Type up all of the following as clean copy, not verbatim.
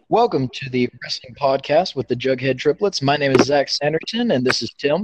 Welcome to the Wrestling Podcast with the Jughead Triplets. My name is Zach Sanderson, and this is Tim.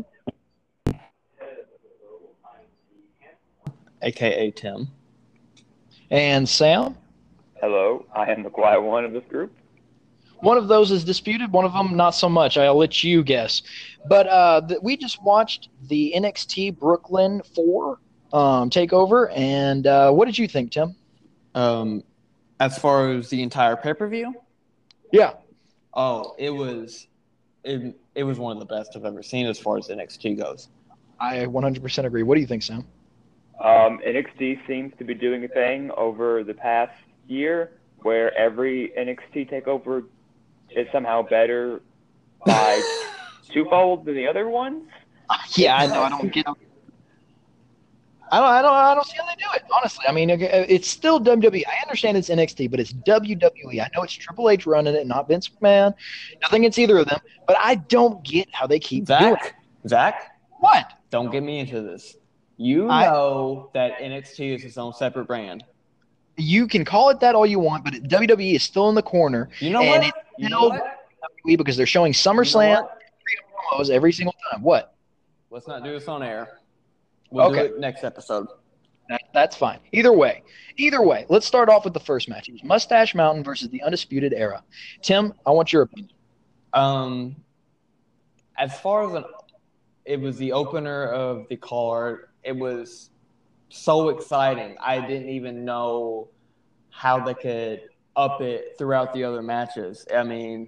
AKA Tim. And Sam. Hello, I am the quiet one of this group. One of those is disputed, one of them not so much. I'll let you guess. But we just watched the NXT Brooklyn 4 takeover, and what did you think, Tim? As far as the entire pay-per-view? Yeah. Oh, it was one of the best I've ever seen as far as NXT goes. I 100% agree. What do you think, Sam? NXT seems to be doing a thing over the past year where every NXT takeover is somehow better by twofold than the other ones. Yeah, I know. I don't get. I don't see how they do it. Honestly, I mean, it's still WWE. I understand it's NXT, but it's WWE. I know it's Triple H running it, not Vince McMahon. Nothing against either of them, but I don't get how they keep doing it. Zach, what? Don't get me into this. You know that NXT is its own separate brand. You can call it that all you want, but WWE is still in the corner. You know what? You know what? Because they're showing SummerSlam promos every single time. What? Let's not do this on air. We'll do it next episode. That's fine. Either way, let's start off with the first match. It was Mustache Mountain versus the Undisputed Era. Tim, I want your opinion. As far as it was the opener of the card, it was so exciting. I didn't even know how they could up it throughout the other matches. I mean,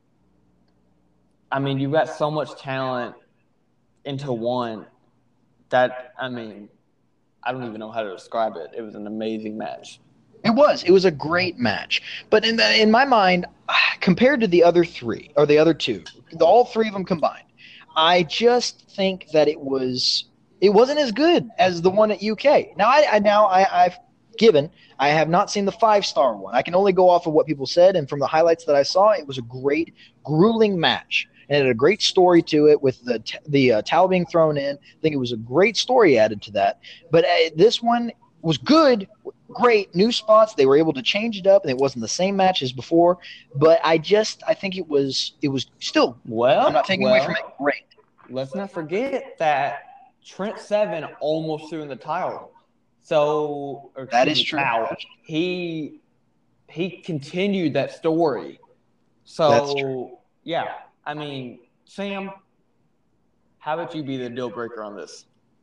you've got so much talent into one that, I don't even know how to describe it. It was an amazing match. It was a great match. But in my mind, compared to the other three, or the other two, all three of them combined, I just think that it wasn't as good as the one at UK. Now, I have not seen the 5-star one. I can only go off of what people said, and from the highlights that I saw, it was a great, grueling match. And it had a great story to it with the towel being thrown in. I think it was a great story added to that. But this one was good, great, new spots. They were able to change it up, and it wasn't the same match as before. But I think it was still. Well, I'm not taking away from it. Great. Let's not forget that Trent Seven almost threw in the towel. So that is true. He continued that story. So that's true. Yeah. Sam, how would you be the deal breaker on this?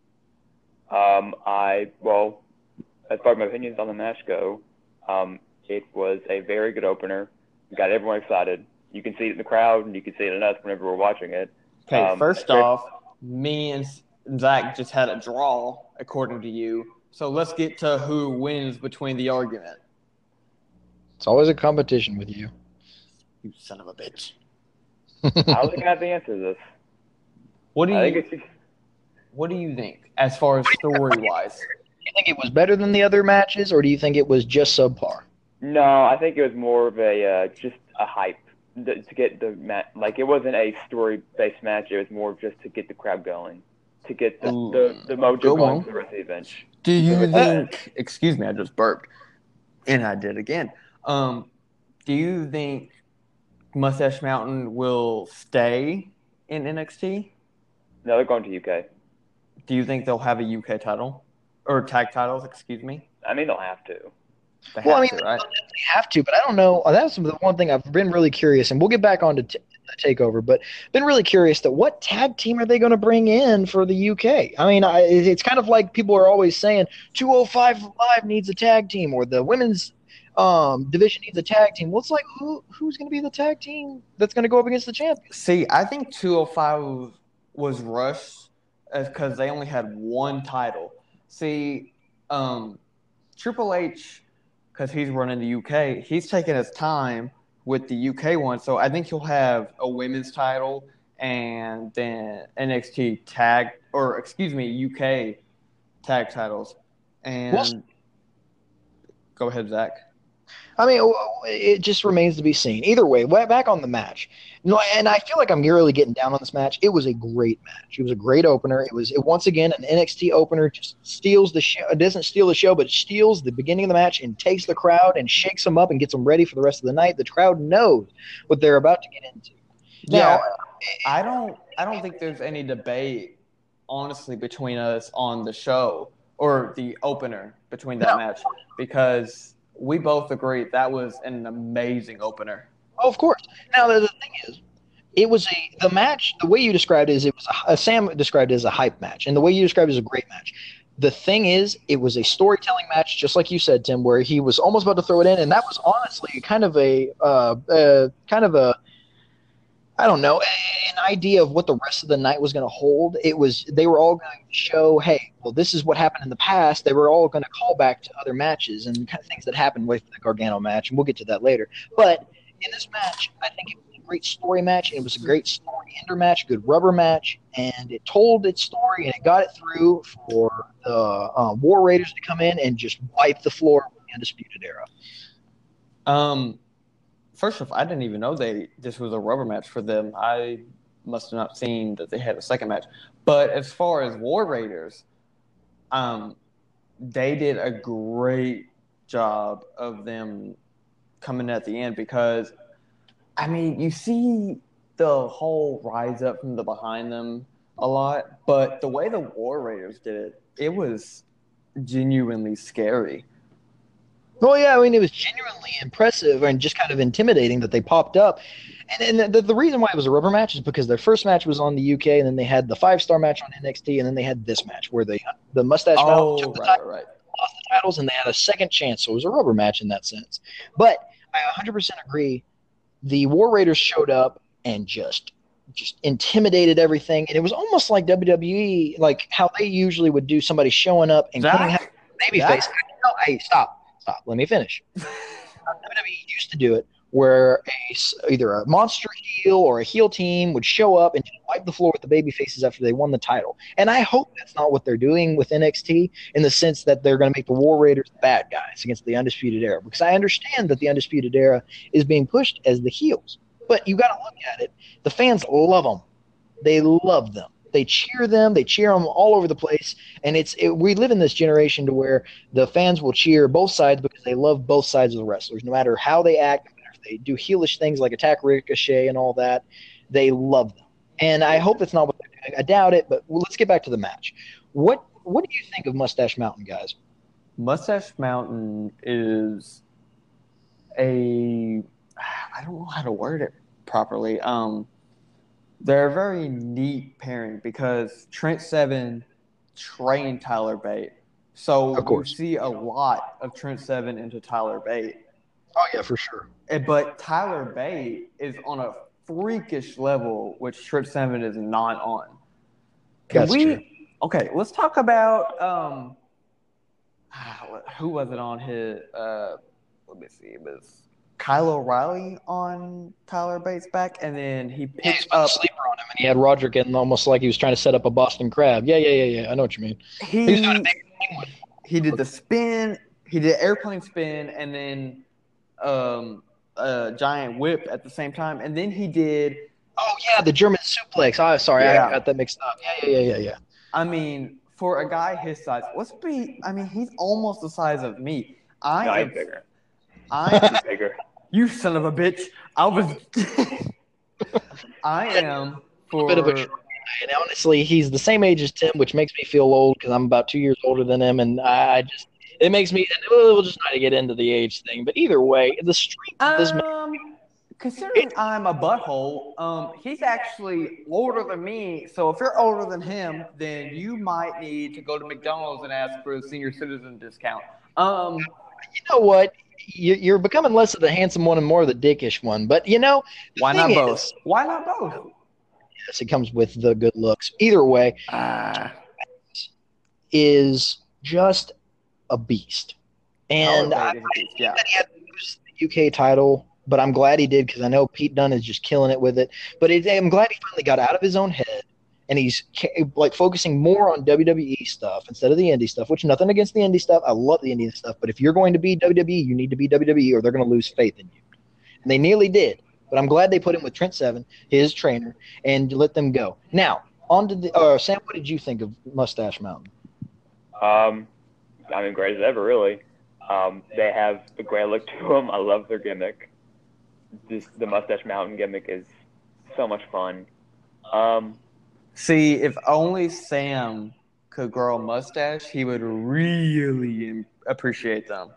As far as my opinions on the match go, it was a very good opener. Got everyone excited. You can see it in the crowd, and you can see it in us whenever we're watching it. Okay, first off, me and Zach just had a draw, according to you. So let's get to who wins between the argument. It's always a competition with you. You son of a bitch. I don't think I have the answer to this. What do you think as far as story-wise? Do you think it was better than the other matches, or do you think it was just subpar? No, I think it was more of just a hype to get the match. Like, it wasn't a story-based match. It was more just to get the crowd going, to get the mojo going for the rest of the event. Do you think? Excuse me, I just burped, and I did again. Do you think Mustache Mountain will stay in NXT? No, they're going to UK. Do you think they'll have a UK title? Or tag titles, excuse me? They'll have to. They have to, but I don't know. That's the one thing I've been really curious, and we'll get back on to the TakeOver, but been really curious that what tag team are they going to bring in for the UK? It's kind of like people are always saying 205 Live needs a tag team, or the women's division needs a tag team. Well, it's like, who's going to be the tag team that's going to go up against the champion? See, I think 205 was rushed because they only had one title. See, Triple H, because he's running the UK, he's taking his time with the UK one. So I think he'll have a women's title and then NXT UK tag titles. And go ahead, Zach. I mean, it just remains to be seen. Either way, back on the match. No, and I feel like I'm really getting down on this match. It was a great match. It was a great opener. It once again an NXT opener. Just steals the show. It doesn't steal the show, but steals the beginning of the match and takes the crowd and shakes them up and gets them ready for the rest of the night. The crowd knows what they're about to get into. Yeah, Now, I don't think there's any debate, honestly, between us on the show or the opener between that match, because we both agree that was an amazing opener. oh, of course. Now the thing is, the match. The way you described it is Sam described it as a hype match, and the way you described it is a great match. The thing is, it was a storytelling match, just like you said, Tim, where he was almost about to throw it in, and that was honestly kind of a I don't know, an idea of what the rest of the night was going to hold. They were all going to show, hey, well, this is what happened in the past. They were all going to call back to other matches and kind of things that happened with the Gargano match, and we'll get to that later. But in this match, I think it was a great story match, and it was a great story ender match, a good rubber match, and it told its story, and it got it through for the War Raiders to come in and just wipe the floor with the Undisputed Era. First off, I didn't even know this was a rubber match for them. I must have not seen that they had a second match. But as far as War Raiders, they did a great job of them coming at the end because, I mean, you see the whole rise up from the behind them a lot, but the way the War Raiders did it, it was genuinely scary. Well, yeah, I mean, it was genuinely impressive and just kind of intimidating that they popped up. And the reason why it was a rubber match is because their first match was on the UK, and then they had the 5-star match on NXT, and then they had this match where the Mustache Mountain took the title, lost the titles, and they had a second chance. So it was a rubber match in that sense. But I 100% agree. The War Raiders showed up and just intimidated everything, and it was almost like WWE, like how they usually would do somebody showing up and coming out babyface. No, hey, stop. Let me finish. WWE used to do it where either a monster heel or a heel team would show up and just wipe the floor with the baby faces after they won the title. And I hope that's not what they're doing with NXT in the sense that they're going to make the War Raiders the bad guys against the Undisputed Era. Because I understand that the Undisputed Era is being pushed as the heels. But you got to look at it. The fans love them. They love them. They cheer them. They cheer them all over the place. And we live in this generation to where the fans will cheer both sides because they love both sides of the wrestlers. No matter how they act, no matter if they do heelish things like attack Ricochet and all that, they love them. And I hope that's not what they're doing. I doubt it, but let's get back to the match. What do you think of Mustache Mountain, guys? Mustache Mountain is I don't know how to word it properly. They're a very neat pairing because Trent Seven trained Tyler Bate. So you see a lot of Trent Seven into Tyler Bate. Oh, yeah, for sure. But Tyler Bate is on a freakish level, which Trent Seven is not on. That's true. Okay, let's talk about who was it on his let me see. It was Kyle O'Reilly on Tyler Bates' back, and then he picked up a sleeper on him, and he had Roderick in almost like he was trying to set up a Boston Crab. Yeah. I know what you mean. He did the spin, he did airplane spin, and then a giant whip at the same time, and then he did. Oh yeah, the German suplex. Oh, sorry, I got that mixed up. Yeah. I mean, for a guy his size, he's almost the size of me. I'm bigger. I'm bigger. You son of a bitch. I am for a bit of a and honestly, he's the same age as Tim, which makes me feel old because I'm about 2 years older than him, and it makes me. We'll just not get into the age thing, but either way, the strength of this man. Considering I'm a butthole, he's actually older than me. So if you're older than him, then you might need to go to McDonald's and ask for a senior citizen discount. You know what? You're becoming less of the handsome one and more of the dickish one. But, why not both? Why not both? Yes, it comes with the good looks. Either way, is just a beast. And I think that he had to lose the UK title, but I'm glad he did because I know Pete Dunne is just killing it with it. But I'm glad he finally got out of his own head and he's like focusing more on WWE stuff instead of the indie stuff. Which nothing against the indie stuff, I love the indie stuff, but if you're going to be WWE, you need to be WWE, or they're going to lose faith in you. And they nearly did, but I'm glad they put him with Trent Seven, his trainer, and let them go. Now, on to the Sam. What did you think of Mustache Mountain? I mean, great as ever, really. They have a great look to them. I love their gimmick. Just the Mustache Mountain gimmick is so much fun. See, if only Sam could grow a mustache, he would really appreciate them.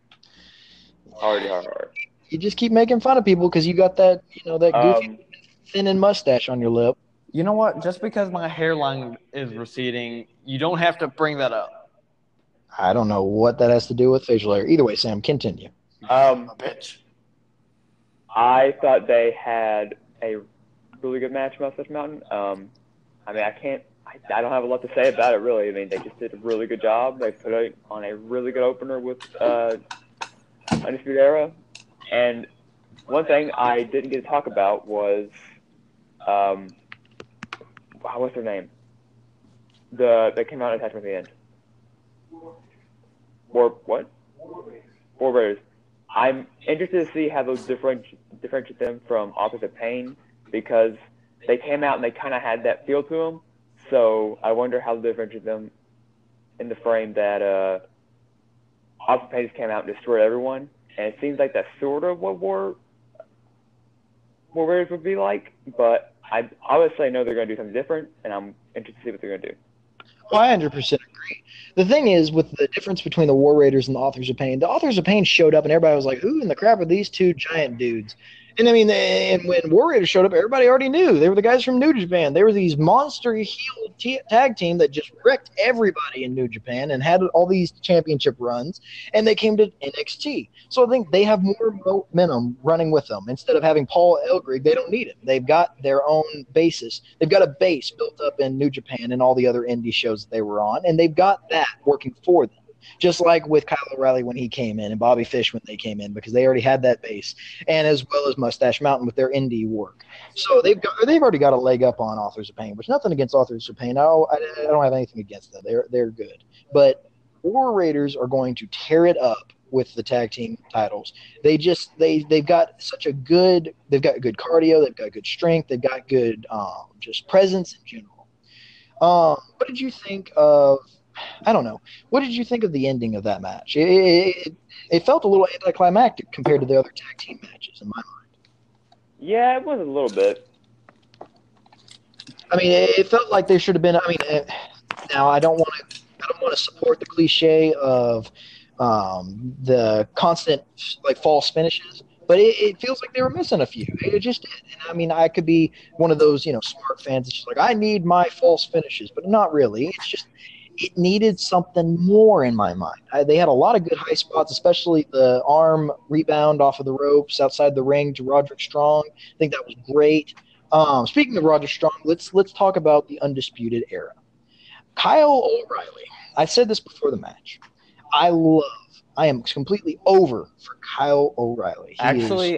Hard. You just keep making fun of people because you got that, that goofy thinning mustache on your lip. You know what? Just because my hairline is receding, you don't have to bring that up. I don't know what that has to do with facial hair. Either way, Sam, continue. Bitch. I thought they had a really good match, Mustache Mountain. I mean, I don't have a lot to say about it, really. I mean, they just did a really good job. They put it on a really good opener with Undisputed Era. And one thing I didn't get to talk about was, what's their name? They came out and attacked me at the end. What? War Raiders. I'm interested to see how those differentiate them from Authors of Pain, because they came out and they kind of had that feel to them. So I wonder how to differentiate them in the frame that Authors of Pain just came out and destroyed everyone. And it seems like that's sort of what War Raiders would be like. But I would say no, they're going to do something different, and I'm interested to see what they're going to do. Well, I 100% agree. The thing is, with the difference between the War Raiders and the Authors of Pain showed up, and everybody was like, who in the crap are these two giant dudes? And I mean, and when War Raiders showed up, everybody already knew. They were the guys from New Japan. They were these monster heel tag team that just wrecked everybody in New Japan and had all these championship runs, and they came to NXT. So I think they have more momentum running with them. Instead of having Paul Elgrig, they don't need him. They've got their own basis. They've got a base built up in New Japan and all the other indie shows that they were on, and they've got that working for them. Just like with Kyle O'Reilly when he came in and Bobby Fish when they came in, because they already had that base, and as well as Mustache Mountain with their indie work. So they've already got a leg up on Authors of Pain, which nothing against Authors of Pain. I don't have anything against them. They're good. But War Raiders are going to tear it up with the tag team titles. They've got they've got good cardio, they've got good strength, they've got good just presence in general. What did you think of? I don't know. What did you think of the ending of that match? It felt a little anticlimactic compared to the other tag team matches in my mind. Yeah, it was a little bit. I mean, it felt like there should have been. I mean, now I don't want to support the cliche of the constant false finishes, but it feels like they were missing a few. It just did. And I mean, I could be one of those smart fans that's just like, I need my false finishes, but not really. It's just. It needed something more in my mind. They had a lot of good high spots, especially the arm rebound off of the ropes outside the ring to Roderick Strong. I think that was great. Speaking of Roderick Strong, let's talk about the Undisputed Era. Kyle O'Reilly. I said this before the match. I am completely over for Kyle O'Reilly. Actually,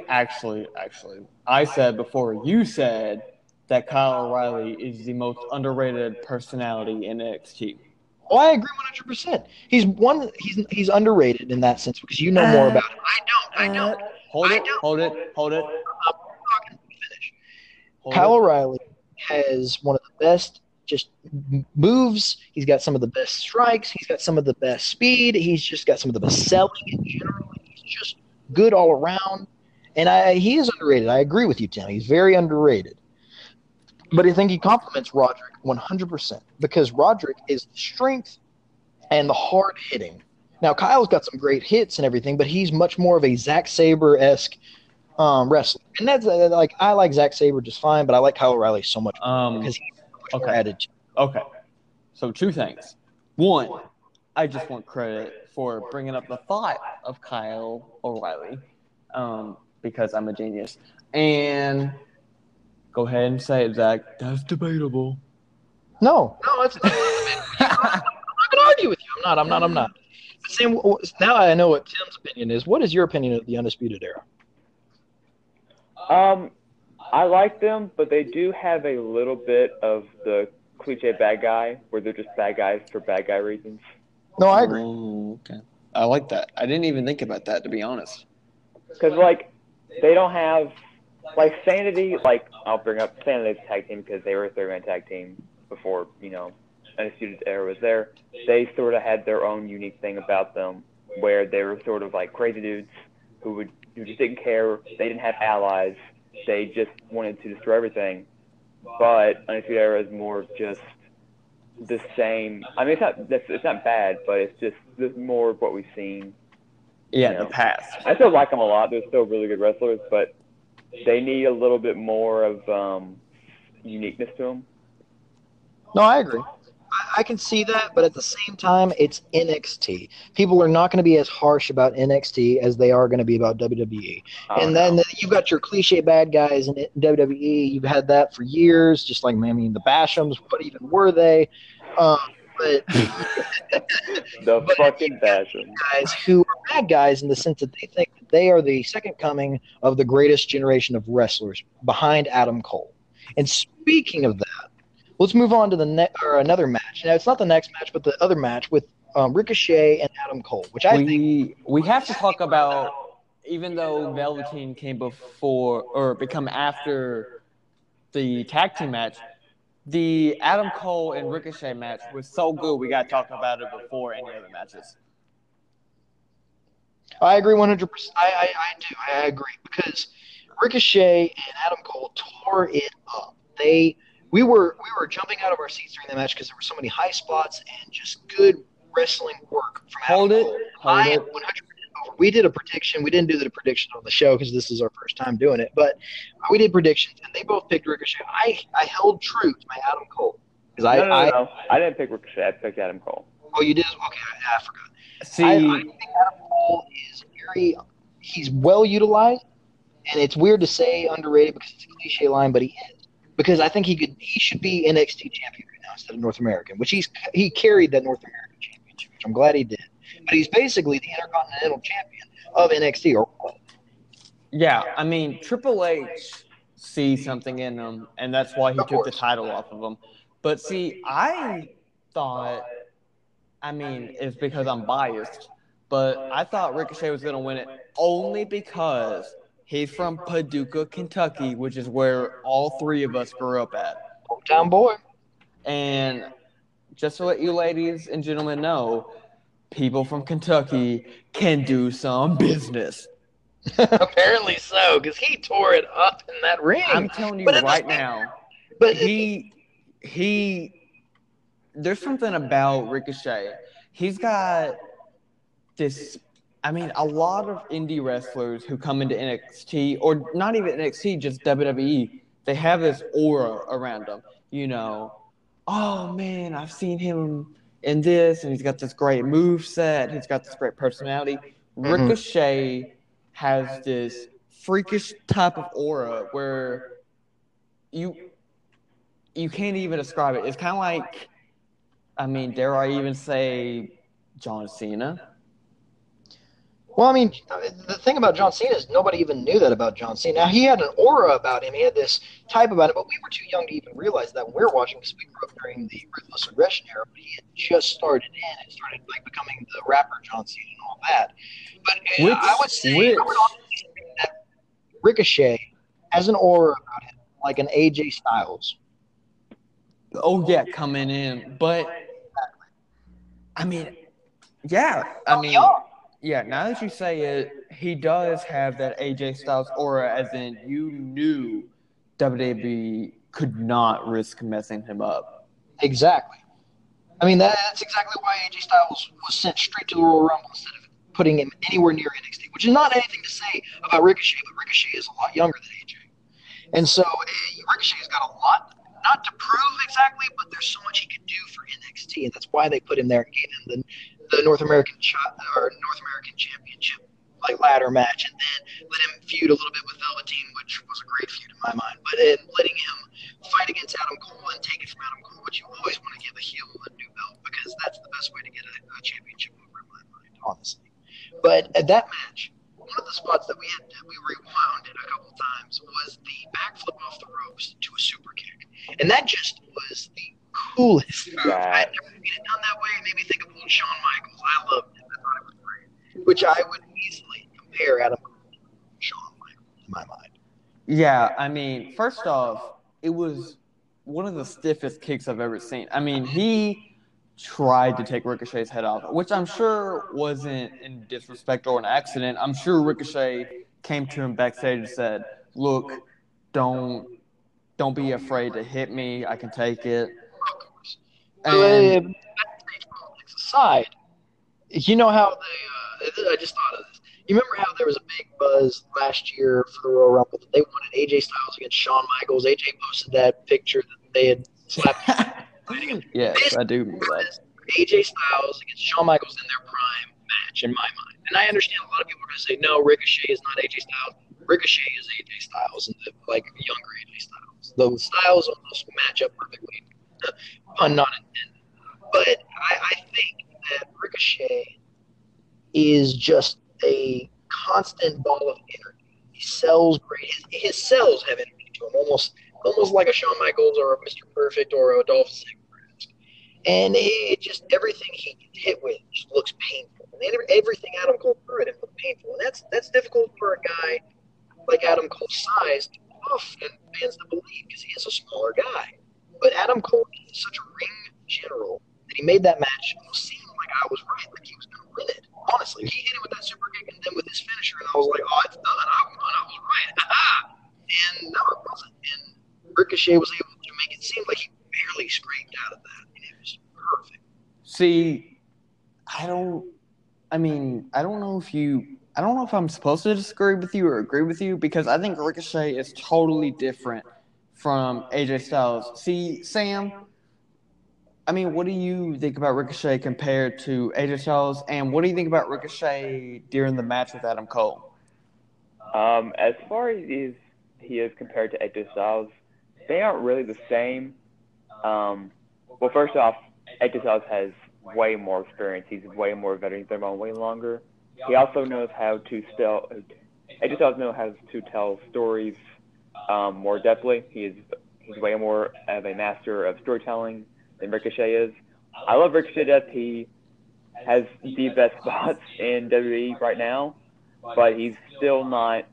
I said before you said that Kyle O'Reilly is the most underrated personality in NXT. Oh, I agree 100%. He's underrated in that sense because you know more about him. I don't. Hold it. I'm not going to finish. Kyle O'Reilly has one of the best just moves. He's got some of the best strikes. He's got some of the best speed. He's just got some of the best selling in general. He's just good all around. And he is underrated. I agree with you, Tim. He's very underrated. But I think he complements Roderick 100% because Roderick is the strength and the hard hitting. Now, Kyle's got some great hits and everything, but he's much more of a Zack Sabre-esque wrestler. And that's I like Zack Sabre just fine, but I like Kyle O'Reilly so much more because he's so much more added to. Okay. So two things. One, I just want credit for bringing up the thought of Kyle O'Reilly because I'm a genius. And go ahead and say it, Zach. That's debatable. No, it's not. I'm not going to argue with you. I'm not. But Sam, now I know what Tim's opinion is. What is your opinion of the Undisputed Era? I like them, but they do have a little bit of the cliche bad guy, where they're just bad guys for bad guy reasons. No, I agree. Oh, okay. I like that. I didn't even think about that, to be honest. Because, like, they don't have, like, Sanity, like, I'll bring up Sanity's tag team because they were a three-man tag team before, Undisputed Era was there. They sort of had their own unique thing about them where they were sort of like crazy dudes who just didn't care. They didn't have allies. They just wanted to destroy everything. But Undisputed Era is more just the same. I mean, it's not bad, but it's just more of what we've seen. Yeah, the past. I still like them a lot. They're still really good wrestlers, but they need a little bit more of uniqueness to them. No, I agree. I can see that, but at the same time, it's NXT. People are not going to be as harsh about NXT as they are going to be about WWE. And then you've got your cliche bad guys in WWE. You've had that for years, just like, the Bashams. What even were they? But the fucking Bashams. Guys who are bad guys in the sense that they think that they are the second coming of the greatest generation of wrestlers behind Adam Cole. And speaking of that, let's move on to another match. Now, it's not the next match, but the other match with Ricochet and Adam Cole, which I think we have to talk about. Even though Velveteen came before or become after the tag team match, the Adam Cole and Ricochet match was so good. We got to talk about it before any other matches. I agree 100%. I do. I agree because Ricochet and Adam Cole tore it up. We were jumping out of our seats during the match because there were so many high spots and just good wrestling work from Adam Cole. I am 100% over. We did a prediction. We didn't do the prediction on the show because this is our first time doing it, but we did predictions and they both picked Ricochet. I held true to my Adam Cole because No. I didn't pick Ricochet. I picked Adam Cole. Oh, you did? Okay, I forgot. See, I think Adam Cole is he's well utilized, and it's weird to say underrated because it's a cliche line, but he is. Because I think he should be NXT champion right now instead of North American, which he carried that North American championship, which I'm glad he did. But he's basically the Intercontinental champion of NXT. Yeah, I mean, Triple H sees something in him, and that's why he took the title off of him. But see, I thought, it's because I'm biased, but I thought Ricochet was going to win it only because he's from Paducah, Kentucky, which is where all three of us grew up at. Hometown boy. And just to let you ladies and gentlemen know, people from Kentucky can do some business. Apparently so, because he tore it up in that ring. I'm telling you right now, but he there's something about Ricochet. He's got this. A lot of indie wrestlers who come into NXT, or not even NXT, just WWE, they have this aura around them. Oh man, I've seen him in this, and he's got this great move set. He's got this great personality. Mm-hmm. Ricochet has this freakish type of aura where you can't even describe it. It's kind of like, dare I even say John Cena? Well, the thing about John Cena is nobody even knew that about John Cena. Now, he had an aura about him. He had this type about it, but we were too young to even realize that when we were watching because we grew up during the Ruthless Aggression era, but he had just started in and started becoming the rapper John Cena and all that. But I would say that Ricochet has an aura about him, like an AJ Styles. Oh, yeah, coming in. But, yeah, now that you say it, he does have that AJ Styles aura, as in you knew WWE could not risk messing him up. Exactly. That's exactly why AJ Styles was sent straight to the Royal Rumble instead of putting him anywhere near NXT, which is not anything to say about Ricochet, but Ricochet is a lot younger than AJ. And so Ricochet's got a lot, not to prove exactly, but there's so much he could do for NXT, and that's why they put him there and gave him the North American Championship ladder match, and then let him feud a little bit with Velveteen, which was a great feud in my mind. But letting him fight against Adam Cole and take it from Adam Cole, which you always want to give a heel a new belt because that's the best way to get a championship over in my mind, honestly. But at that match, one of the spots that we rewound it a couple times was the backflip off the ropes to a super kick, and that just was the coolest move. Yeah. I'd never seen it done that way. It made me think of old Shawn Michaels. I loved it. I thought it was great. Which I would easily compare Adam Cole to Shawn Michaels in my mind. Yeah, I mean, first off, it was one of the stiffest kicks I've ever seen. I mean, he tried to take Ricochet's head off, which I'm sure wasn't in disrespect or an accident. I'm sure Ricochet came to him backstage and said, "Look, don't be afraid to hit me. I can take it." Of course. And Backstage politics aside, you know how they, I just thought of this. You remember how there was a big buzz last year for the Royal Rumble that they wanted AJ Styles against Shawn Michaels? AJ posted that picture that they had slapped. yes, I do remember that. AJ Styles against Shawn Michaels in their prime match, in my mind. And I understand a lot of people are going to say, no, Ricochet is not AJ Styles. Ricochet is AJ Styles, and like younger AJ Styles. Those styles almost match up perfectly, pun not intended. But I think that Ricochet is just a constant ball of energy. He sells great. His cells have energy to him, almost like a Shawn Michaels or a Mr. Perfect or a Dolph Ziggler. And it just everything he gets hit with just looks painful. And everything Adam Cole threw at him looked painful. And that's difficult for a guy like Adam Cole's size to pull off and fans to believe because he is a smaller guy. But Adam Cole is such a ring general that he made that match almost seem like I was right, like he was going to win it. Honestly, he hit it with that super kick and then with his finisher, and I was like, oh, it's done. I won. I was right. And no, it wasn't. And Ricochet was able to make it seem like he barely scraped out of that. And it was perfect. See, I don't know if I'm supposed to disagree with you or agree with you because I think Ricochet is totally different from AJ Styles. See, Sam, I mean, what do you think about Ricochet compared to AJ Styles, and what do you think about Ricochet during the match with Adam Cole? As far as he is compared to AJ Styles, they aren't really the same. Well, first off, AJ Styles has way more experience. He's way more veteran. He's been around way longer. He also knows how to AJ Styles knows how to tell stories more depthly. He's way more of a master of storytelling than Ricochet is. I love Ricochet to death. He has the best spots in WWE right now, but he's not,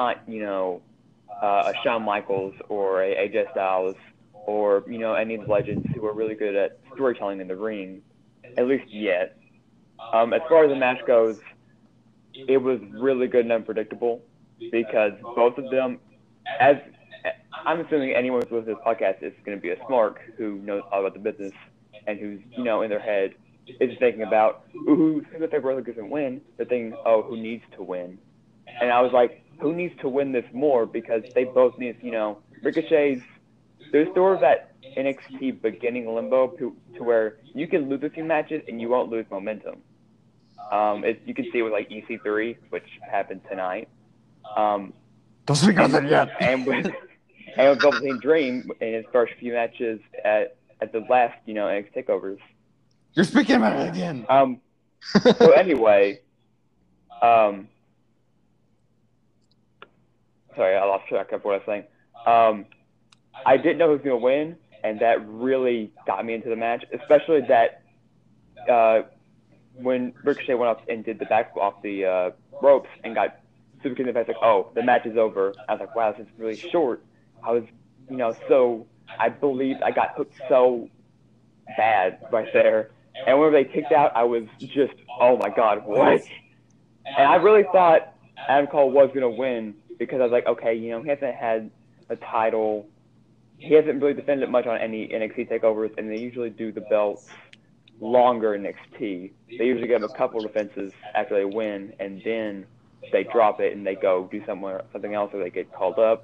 a Shawn Michaels or a AJ Styles or, any of the legends who are really good at storytelling in the ring, at least yet. As far as the match goes, it was really good and unpredictable because both of them, as I'm assuming anyone who's listening to this podcast is going to be a smart who knows all about the business and who's, in their head is thinking about who's if they really doesn't win, they're thinking, oh, who needs to win? And I was like, who needs to win this more? Because they both need, Ricochet's, there's sort of that NXT beginning limbo to where you can lose a few matches and you won't lose momentum. You can see it with like EC3, which happened tonight. Don't speak on that yet. And with Velveteen Dream in his first few matches at the last, NXT takeovers. You're speaking about it again. So anyway, sorry, I lost track of what I was saying. I didn't know who was going to win, and that really got me into the match, especially that when Ricochet went up and did the back off the ropes and got super kicked in the face, like, oh, the match is over. I was like, wow, this is really short. I was, I believed I got hooked so bad right there. And whenever they kicked out, I was just, oh my God, what? And I really thought Adam Cole was going to win because I was like, okay, he hasn't had a title. He hasn't really defended much on any NXT takeovers, and they usually do the belts longer in NXT. They usually give them a couple defenses after they win, and then they drop it and they go do something else, or they get called up.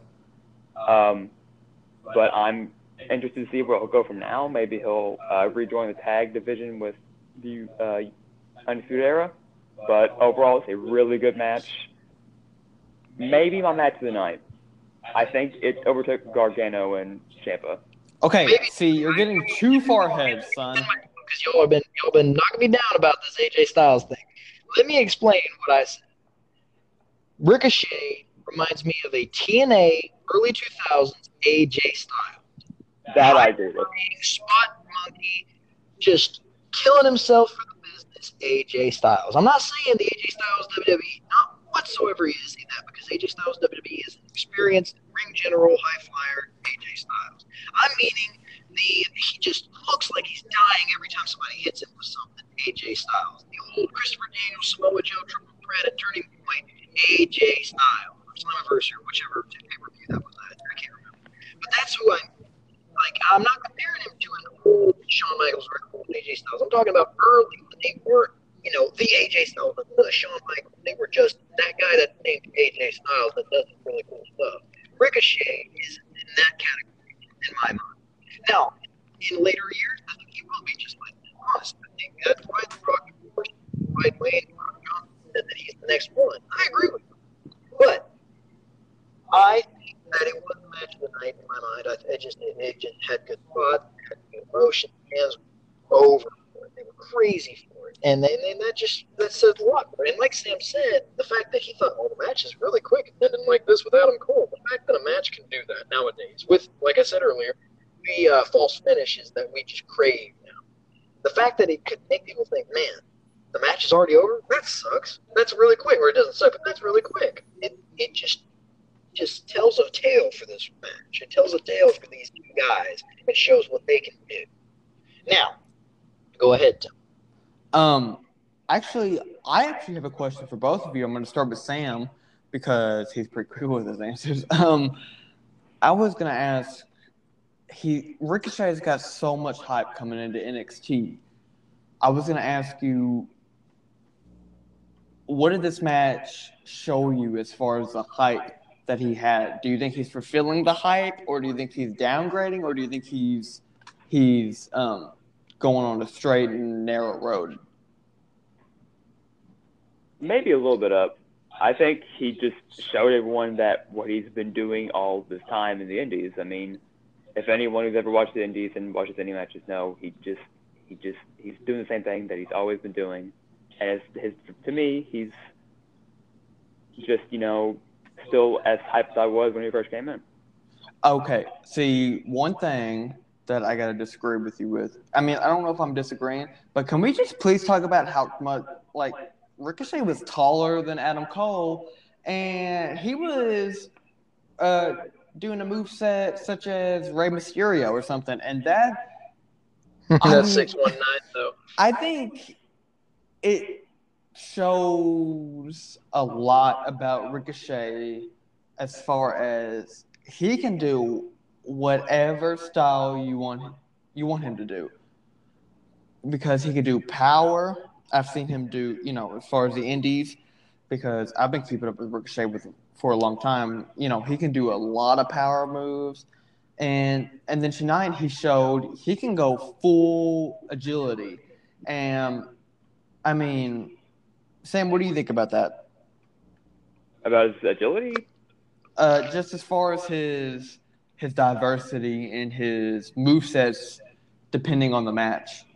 But I'm interested to see where he'll go from now. Maybe he'll rejoin the tag division with the Undisputed Era. But overall, it's a really good match. Maybe my match of the night. I think it overtook Gargano and Ciampa. Okay, see, you're getting too far ahead, son. Because y'all have been knocking me down about this AJ Styles thing. Let me explain what I said. Ricochet reminds me of a TNA early 2000s AJ Styles. That I agree with. Spot monkey, just killing himself for the business, AJ Styles. I'm not saying the AJ Styles WWE, not whatsoever is in that, because AJ Styles WWE is an experienced ring general, high flyer AJ Styles. I'm meaning he just looks like he's dying every time somebody hits him with something. AJ Styles, the old Christopher Daniels, Samoa Joe triple threat at Turning Point, AJ Styles, or Slammiversary, or whichever pay-per-view that was at. I can't remember. But that's who I'm like. I'm not comparing him to an old Shawn Michaels or an old AJ Styles. I'm talking about early when they weren't, the AJ Styles, the Shawn Michaels. They were just that guy that named AJ Styles that does really cool stuff. Ricochet is in that category in my mind. Now, in later years, I think he will be just like that. Honestly, I think that's why The Rock, why Dwayne Rock Johnson said that he's the next one. I agree with him. But I think that it was the match of the night in my mind. It just had good spots, had good emotion. Fans were over for it. They were crazy for it. And that says a lot. And like Sam said, the fact that he thought, the match is really quick and ending like this with Adam Cole. The fact that a match can do that nowadays with, like I said earlier, the false finishes that we just crave now. The fact that it could make people think, man, the match is already over? That sucks. That's really quick. Or it doesn't suck, but that's really quick. It just tells a tale for this match. It tells a tale for these two guys. It shows what they can do. Now, go ahead, Tim. Actually, I have a question for both of you. I'm going to start with Sam because he's pretty cool with his answers. I was going to ask, Ricochet's got so much hype coming into NXT. I was going to ask you, what did this match show you as far as the hype that he had? Do you think he's fulfilling the hype, or do you think he's downgrading, or do you think he's going on a straight and narrow road? Maybe a little bit up. I think he just showed everyone that what he's been doing all this time in the Indies. I mean, if anyone who's ever watched the Indies and watches any matches know, he's doing the same thing that he's always been doing. And to me, he's just, still as hyped as I was when he first came in. Okay. See, one thing that I got to disagree with you with. I mean, I don't know if I'm disagreeing, but can we just please talk about how much, Ricochet was taller than Adam Cole, and he was doing a moveset such as Rey Mysterio or something, and that... That's 619, though. I think it shows a lot about Ricochet as far as he can do whatever style you want him to do, because he can do power. I've seen him do, as far as the Indies, because I've been keeping up with Ricochet for a long time. He can do a lot of power moves, and then tonight he showed he can go full agility. And I mean, Sam, what do you think about that? About his agility? Just as far as his diversity and his movesets, depending on the match.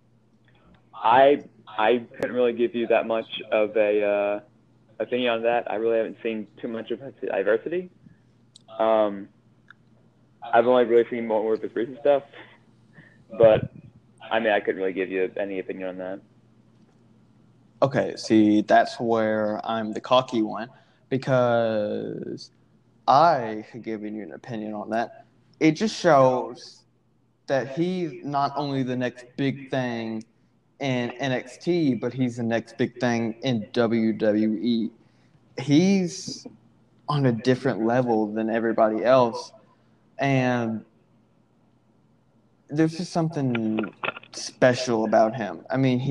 I couldn't really give you that much of a opinion on that. I really haven't seen too much of his diversity. I've only really seen more of his recent stuff, but I mean, I couldn't really give you any opinion on that. Okay, see, that's where I'm the cocky one, because I could give you an opinion on that. It just shows that he's not only the next big thing in NXT, but he's the next big thing in WWE. He's on a different level than everybody else, and there's just something special about him. I mean,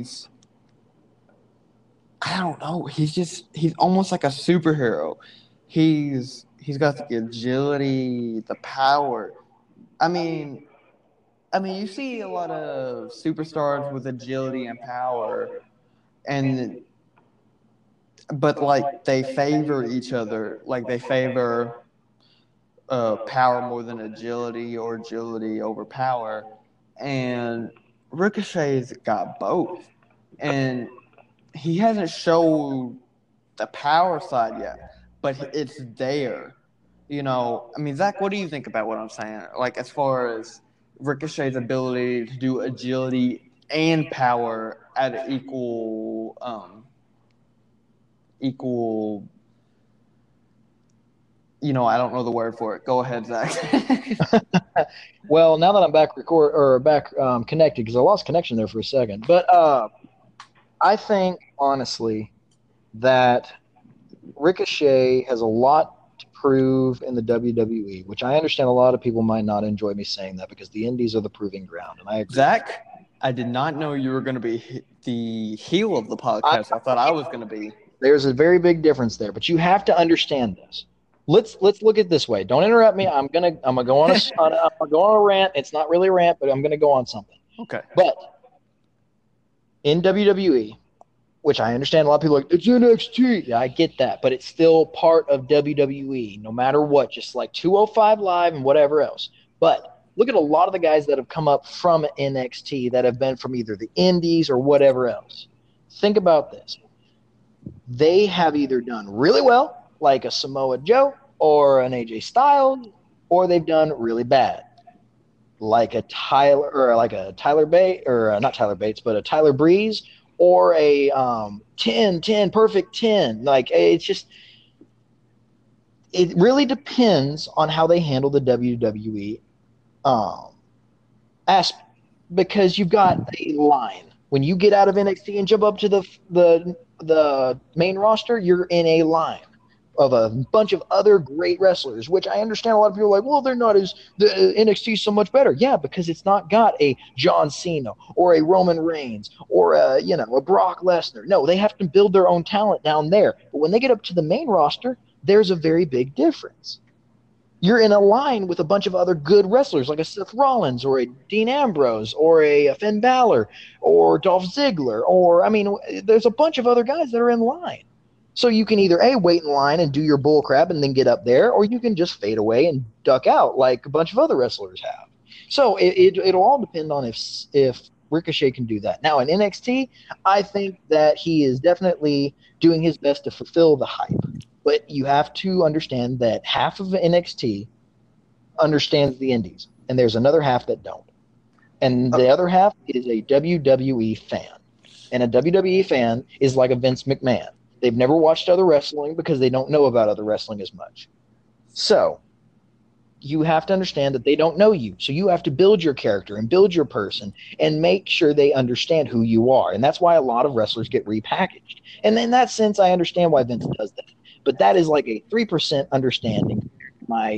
I don't know. He's almost like a superhero. He's got the agility, the power. I mean, you see a lot of superstars with agility and power, but they favor each other. Like they favor power more than agility, or agility over power. And Ricochet's got both, and he hasn't showed the power side yet, but it's there. I mean, Zach, what do you think about what I'm saying? Like, as far as Ricochet's ability to do agility and power at an equal. I don't know the word for it. Go ahead, Zach. Well, now that I'm back connected, because I lost connection there for a second. But I think honestly that Ricochet has a lot to prove in the WWE, which I understand a lot of people might not enjoy me saying that because the Indies are the proving ground, and I agree. Zach, I did not know you were going to be the heel of the podcast. I thought I was going to be. There's a very big difference there, but you have to understand this. Let's look at it this way. Don't interrupt me. I'm gonna go on a rant. It's not really a rant, but I'm gonna go on something. Okay. But in WWE, which I understand a lot of people are like, it's NXT. Yeah, I get that, but it's still part of WWE, no matter what, just like 205 Live and whatever else. But look at a lot of the guys that have come up from NXT that have been from either the Indies or whatever else. Think about this. They have either done really well, like a Samoa Joe or an AJ Styles, or they've done really bad, like a Tyler Bates, or not Tyler Bates, but a Tyler Breeze, or a 10 perfect 10. Like, it's just, it really depends on how they handle the WWE aspect, because you've got a line. When you get out of NXT and jump up to the main roster, you're in a line of a bunch of other great wrestlers, which I understand a lot of people are like, well, they're not as the NXT is so much better. Yeah, because it's not got a John Cena or a Roman Reigns or a Brock Lesnar. No, they have to build their own talent down there. But when they get up to the main roster, there's a very big difference. You're in a line with a bunch of other good wrestlers like a Seth Rollins or a Dean Ambrose or a Finn Balor or Dolph Ziggler, there's a bunch of other guys that are in line. So you can either wait in line and do your bull crap and then get up there, or you can just fade away and duck out like a bunch of other wrestlers have. So it'll all depend on if Ricochet can do that. Now in NXT, I think that he is definitely doing his best to fulfill the hype. But you have to understand that half of NXT understands the Indies, and there's another half that don't. And the other half is a WWE fan. And a WWE fan is like a Vince McMahon. They've never watched other wrestling because they don't know about other wrestling as much. So you have to understand that they don't know you. So you have to build your character and build your person and make sure they understand who you are. And that's why a lot of wrestlers get repackaged. And in that sense, I understand why Vince does that. But that is like a 3% understanding. My,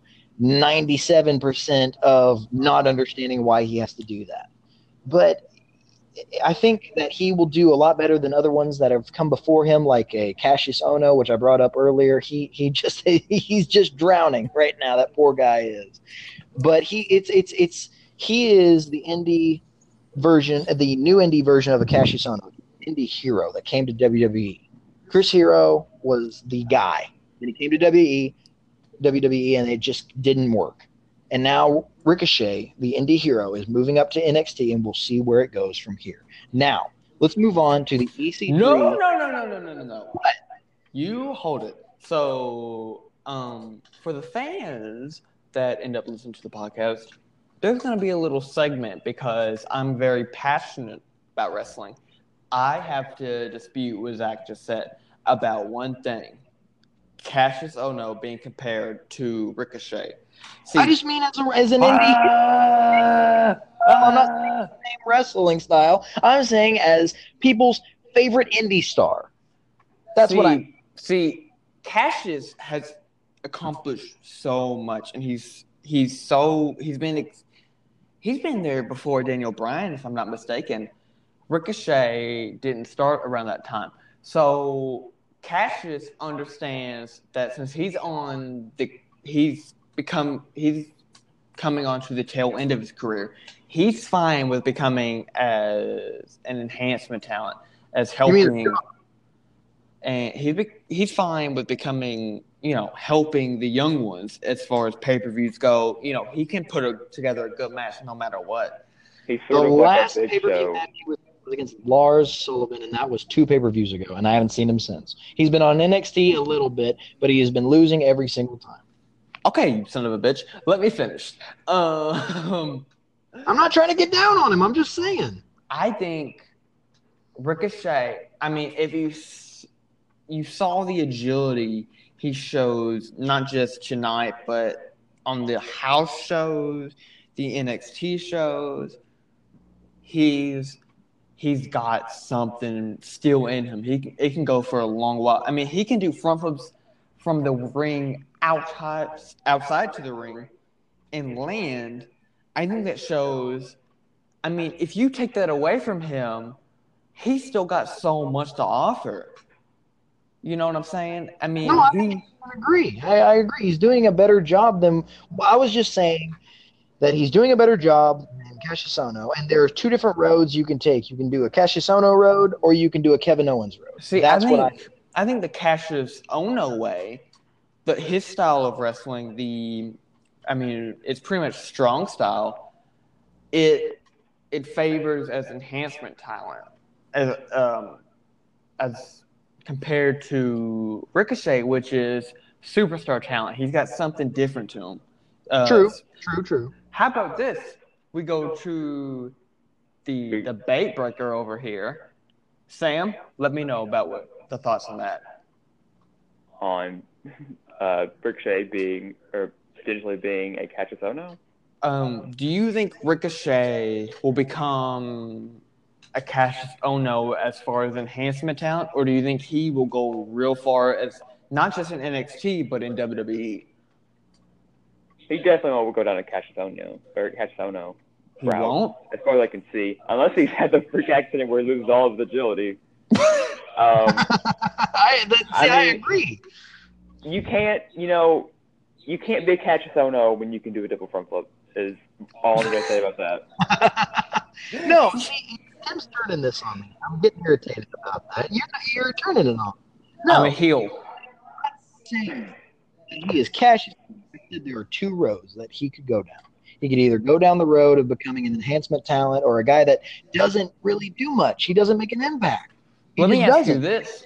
97% of not understanding why he has to do that. But I think that he will do a lot better than other ones that have come before him, like a Cassius Ohno, which I brought up earlier. He's just drowning right now. That poor guy is. But he is the indie version, the new indie version of a Cassius Ohno, indie hero that came to WWE. Chris Hero was the guy. Then he came to WWE, and it just didn't work. And now Ricochet, the indie hero, is moving up to NXT, and we'll see where it goes from here. Now, let's move on to the EC3. No. What? You hold it. So, for the fans that end up listening to the podcast, there's going to be a little segment because I'm very passionate about wrestling. I have to dispute what Zach just said about one thing. Cassius Ohno being compared to Ricochet. See, I just mean as an indie. I'm not saying the same wrestling style. I'm saying as people's favorite indie star. That's what I see. Cassius has accomplished so much, and he's been there before Daniel Bryan, if I'm not mistaken. Ricochet didn't start around that time, so Cassius understands that since he's coming onto the tail end of his career, he's fine with becoming as an enhancement talent, as helping, and he's fine with becoming, helping the young ones as far as pay-per-views go. He can put together a good match no matter what. He's sort of like a Big Show. Match was against Lars Sullivan, and that was 2 pay-per-views ago, and I haven't seen him since. He's been on NXT a little bit, but he has been losing every single time. Okay, you son of a bitch. Let me finish. Um, I'm not trying to get down on him. I'm just saying. I think Ricochet. I mean, if you saw the agility he shows, not just tonight, but on the house shows, the NXT shows, he's he's got something still in him. He can go for a long while. I mean, he can do front flips from the ring outside to the ring and land. I think that shows. I mean, if you take that away from him, he's still got so much to offer. You know what I'm saying? I No, mean, he. I agree. I agree. He's doing a better job than. I was just saying that he's doing a better job than Cassius Ohno, and there are two different roads you can take. You can do a Cassius Ohno road, or you can do a Kevin Owens road. See, That's what I think the Cassius Ono way, but his style of wrestling, I mean, it's pretty much strong style. It favors as enhancement talent, as compared to Ricochet, which is superstar talent. He's got something different to him. True. How about this? We go to the debate breaker over here. Sam, let me know about what the thoughts on that. On Ricochet being or potentially being a Cassius Ohno. Do you think Ricochet will become a Cassius Ohno as far as enhancement talent, or do you think he will go real far as not just in NXT but in WWE? He definitely won't go down to Cassius Ohno or Cassius Ohno. He won't. As far as I can see, unless he's had the freak accident where he loses all of his agility. I agree. You can't be a Cassius Ohno when you can do a double front flip. Is all I'm gonna say about that. No, see, Tim's turning this on me. I'm getting irritated about that. You're turning it on. No, I'm a heel. I'm saying that he is Cassius. There are two roads that he could go down. He could either go down the road of becoming an enhancement talent or a guy that doesn't really do much. He doesn't make an impact. Let me ask you this.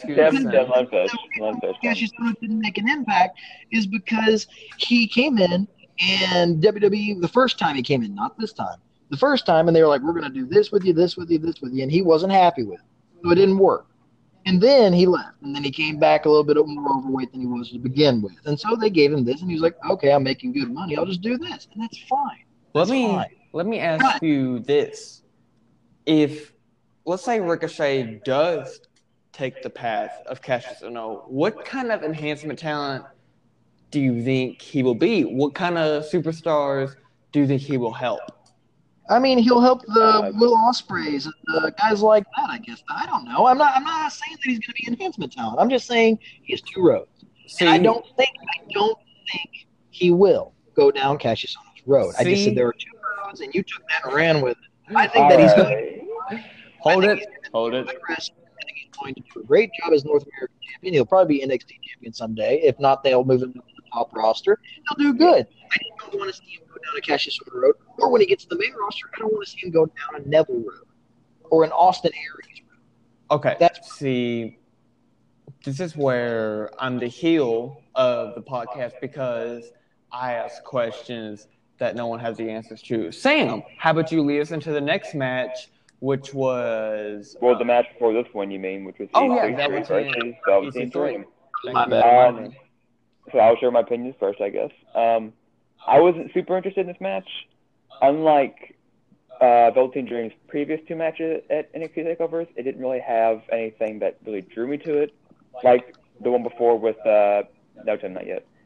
Cassius didn't make an impact is because he came in and WWE the first time he came in, not this time. The first time, and they were like, "We're going to do this with you, this with you, this with you," and he wasn't happy with it, so it didn't work. And then he left, and then he came back a little bit more overweight than he was to begin with. And so they gave him this, and he was like, "Okay, I'm making good money. I'll just do this," and that's fine. Let me ask you this: if let's say Ricochet does take the path of Cassius Ohno, what kind of enhancement talent do you think he will be? What kind of superstars do you think he will help? I mean, he'll help the Will Ospreays and guys like that, I guess. I don't know. I'm not saying that he's going to be enhancement talent. I'm just saying he has two roads. And I don't think he will go down Cassius Ohno's road. I just said there are two roads, and you took that and ran with it. I think that he's going to hold it. I think he's going to do a great job as North American champion. He'll probably be NXT champion someday. If not, they'll move him to the top roster. He'll do good. I just don't want to see him go down a Cassius Ohno road. Or when he gets to the main roster, I don't want to see him go down a Neville road or an Austin Aries road. Okay. See, this is where I'm the heel of the podcast because I ask questions that no one has the answers to. Sam, how about you lead us into the next match, which was... Well, the match before this one, you mean, which was EC3 versus Velveteen Dream. My bad. So I'll share my opinions first, I guess. I wasn't super interested in this match. Unlike Velveteen Dream's previous two matches at NXT TakeOvers, it didn't really have anything that really drew me to it. Like the one before with... no, Tim, not yet.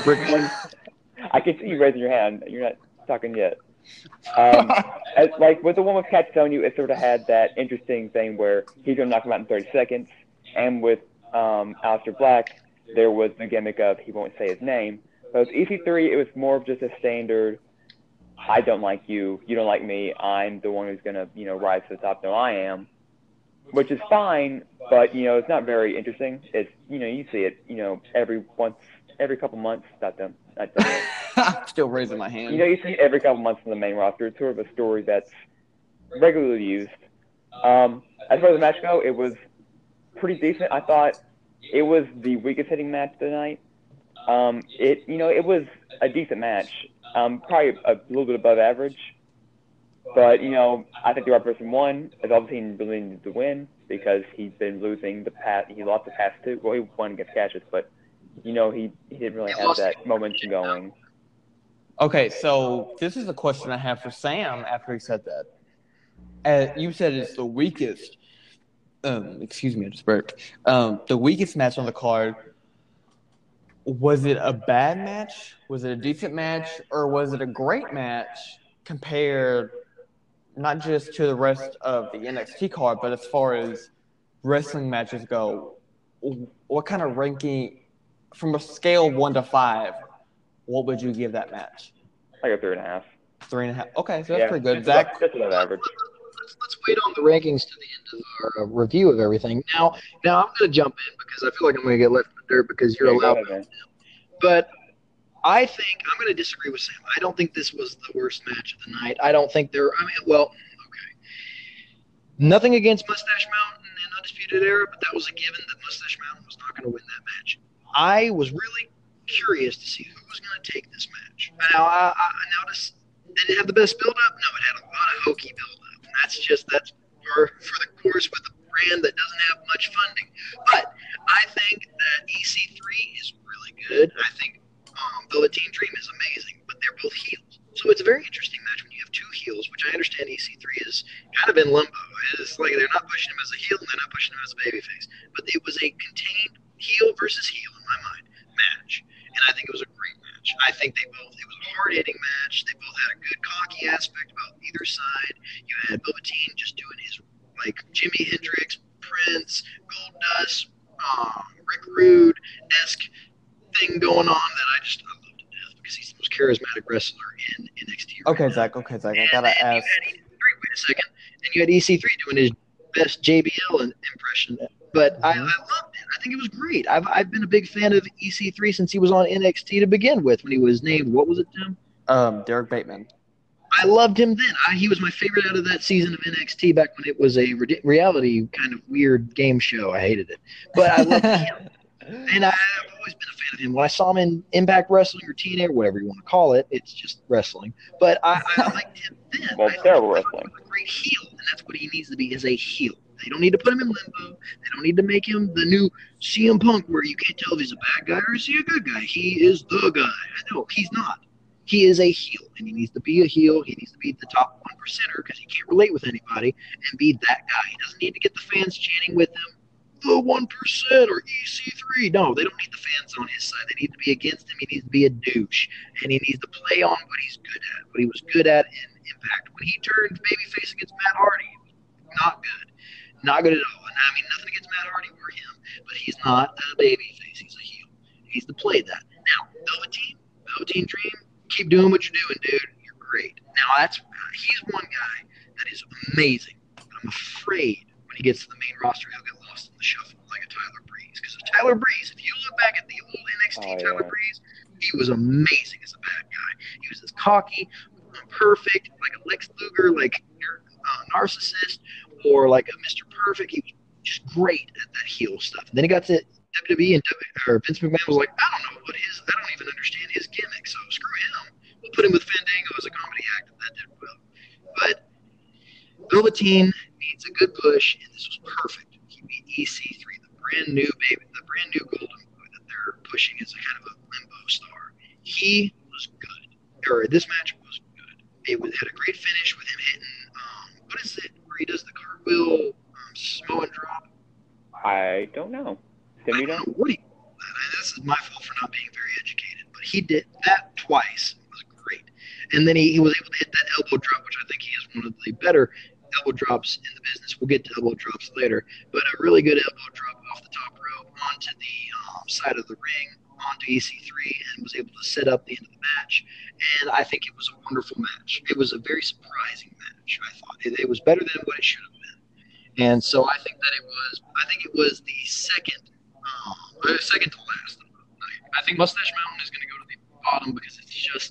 I can see you raising your hand. You're not talking yet. Like with the one with Cassius Ohno, it sort of had that interesting thing where he's going to knock him out in 30 seconds. And with Aleister Black, there was the gimmick of he won't say his name. But with EC3, it was more of just a standard, I don't like you, you don't like me, I'm the one who's going to, rise to the top. No, I am. Which is fine, but, it's not very interesting. It's, you see it, every couple months. Not them. Still raising my hand. You see it every couple months in the main roster. It's sort of a story that's regularly used. As far as the match go, it was pretty decent. I thought it was the weakest hitting match of the night. It was a decent match. Probably a little bit above average, but I think the right person won. As Velveteen really needed to win because he's been losing the past. He lost the past two. Well, he won against Cassius, but he didn't really have that momentum going. Okay, so this is a question I have for Sam after he said that. You said it's the weakest. Excuse me, I just burped. The weakest match on the card. Was it a bad match? Was it a decent match? Or was it a great match compared not just to the rest of the NXT card, but as far as wrestling matches go? What kind of ranking, from a scale of 1 to 5, what would you give that match? Like a 3.5. 3.5. Okay, so that's pretty good. Zach, that's above average. Let's wait on the rankings to the end of our review of everything. Now I'm going to jump in because I feel like I'm going to get left in the dirt because you're allowed. But I think I'm going to disagree with Sam. I don't think this was the worst match of the night. I don't think okay. Nothing against Mustache Mountain and Undisputed Era, but that was a given that Mustache Mountain was not going to win that match. I was really curious to see who was going to take this match. Now, I noticed, did it have the best build-up? No, it had a lot of hokey build-up. And that's for the course with a brand that doesn't have much funding. But I think that EC3 is really good. I think Velveteen Dream is amazing, but they're both heels. So it's a very interesting match when you have two heels, which I understand EC3 is kind of in limbo. It's like they're not pushing him as a heel and they're not pushing him as a babyface. But it was a contained heel versus heel, in my mind, match. And I think it was a great match. I think it was a hard-hitting match. They both had a good cocky aspect about either side. You had Velveteen just doing his, like, Jimi Hendrix, Prince, Goldust, Rick Rude-esque thing going on that I love to death because he's the most charismatic wrestler in NXT. Okay, Zach. I gotta ask. Wait a second. And you had EC3 doing his best JBL impression. But I loved it. I think it was great. I've been a big fan of EC3 since he was on NXT to begin with when he was named, what was it, Tim? Derek Bateman. I loved him then. He was my favorite out of that season of NXT back when it was a reality kind of weird game show. I hated it. But I loved him. And I've always been a fan of him. When I saw him in Impact Wrestling or TNA or whatever you want to call it, it's just wrestling. But I liked him then. Well, terrible wrestling. He was a great heel, and that's what he needs to be, is a heel. They don't need to put him in limbo. They don't need to make him the new CM Punk where you can't tell if he's a bad guy or is he a good guy. He is the guy. No, he's not. He is a heel, and he needs to be a heel. He needs to be the top 1%er because he can't relate with anybody and be that guy. He doesn't need to get the fans chanting with him, the 1% or EC3. No, they don't need the fans on his side. They need to be against him. He needs to be a douche, and he needs to play on what he's good at, what he was good at in Impact. When he turned babyface against Matt Hardy, it was not good. Not good at all. And I mean, nothing against Matt Hardy or him, but he's not a babyface. He's a heel. He needs to play that. Now, Velveteen Dream, keep doing what you're doing, dude. You're great. Now, he's one guy that is amazing. But I'm afraid when he gets to the main roster, he'll get lost in the shuffle like a Tyler Breeze. Because Tyler Breeze, if you look back at the old NXT Tyler Breeze, he was amazing as a bad guy. He was as cocky, perfect, like a Lex Luger, like narcissist, or like a Mr. Perfect. He was just great at that heel stuff. And then he got to WWE, and Vince McMahon was like, I don't even understand his gimmick, so screw him. We'll put him with Fandango as a comedy act, and that did well. But Velveteen needs a good push, and this was perfect. He beat EC3, the brand new Golden Boy that they're pushing as a kind of a limbo star. He was good. This match was good. It had a great finish with him hitting, what is it, where he does the cartwheel, Samoan drop? I don't know. I don't know what he called that. This is my fault for not being very educated, but he did that twice. It was great. And then he was able to hit that elbow drop, which I think he is one of the better elbow drops in the business. We'll get to elbow drops later, but a really good elbow drop off the top rope onto the side of the ring, onto EC3, and was able to set up the end of the match. And I think it was a wonderful match. It was a very surprising match, I thought. It was better than what it should have been. And so I think it was the second to last of the night. I think Mustache Mountain is going to go to the bottom because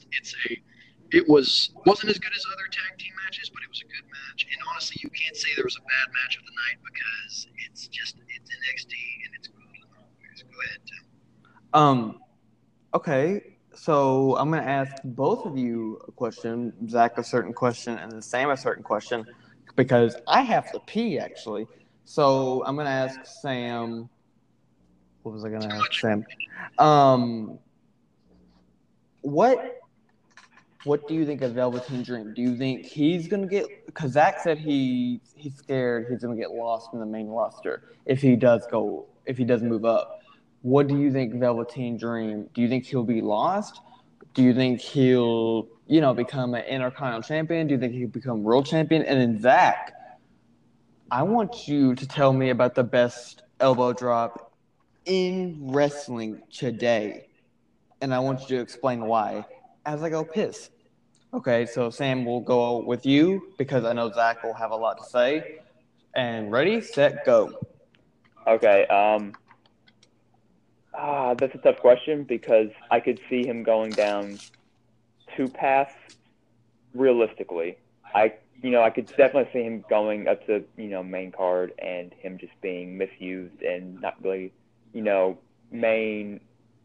it wasn't as good as other tag team matches, but it was a good match. And honestly, you can't say there was a bad match of the night because it's NXT and it's cool and always. Go ahead, Tim. Okay, so I'm going to ask both of you a question, Zach a certain question, and then Sam a certain question, because I have to pee actually. So I'm going to ask Sam. What was I going to ask Sam? Um, what do you think of Velveteen Dream? Do you think he's going to get? Because Zach said he's scared he's going to get lost in the main roster if he does move up. What do you think Velveteen Dream? Do you think he'll be lost? Do you think he'll become an Intercontinental Champion? Do you think he'll become World Champion? And then Zach, I want you to tell me about the best elbow drop in wrestling today, and I want you to explain why as I go piss. Okay, so Sam will go with you because I know Zach will have a lot to say. And ready, set, go. Okay. That's a tough question because I could see him going down two paths realistically. I could definitely see him going up to, main card and him just being misused and not really, main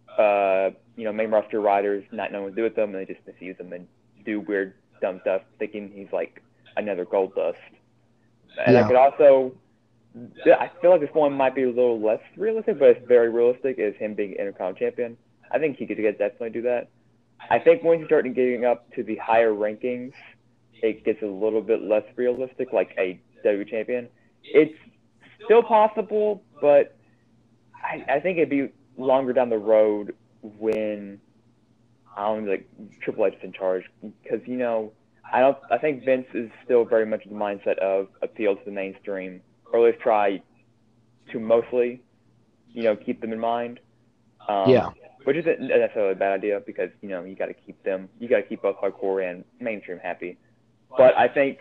main roster riders not knowing what to do with them, and they just misuse them and do weird, dumb stuff, thinking he's like another Gold Dust. And I could also, I feel like this one might be a little less realistic, but it's very realistic, is him being Intercontinental Champion. I think he could definitely do that. I think once you start getting up to the higher rankings, it gets a little bit less realistic, like a W champion. It's still possible, but I think it'd be longer down the road when Triple H is in charge, because I think Vince is still very much in the mindset of appeal to the mainstream, or at least try to mostly keep them in mind. Which isn't necessarily a bad idea because you got to keep both hardcore and mainstream happy. But I think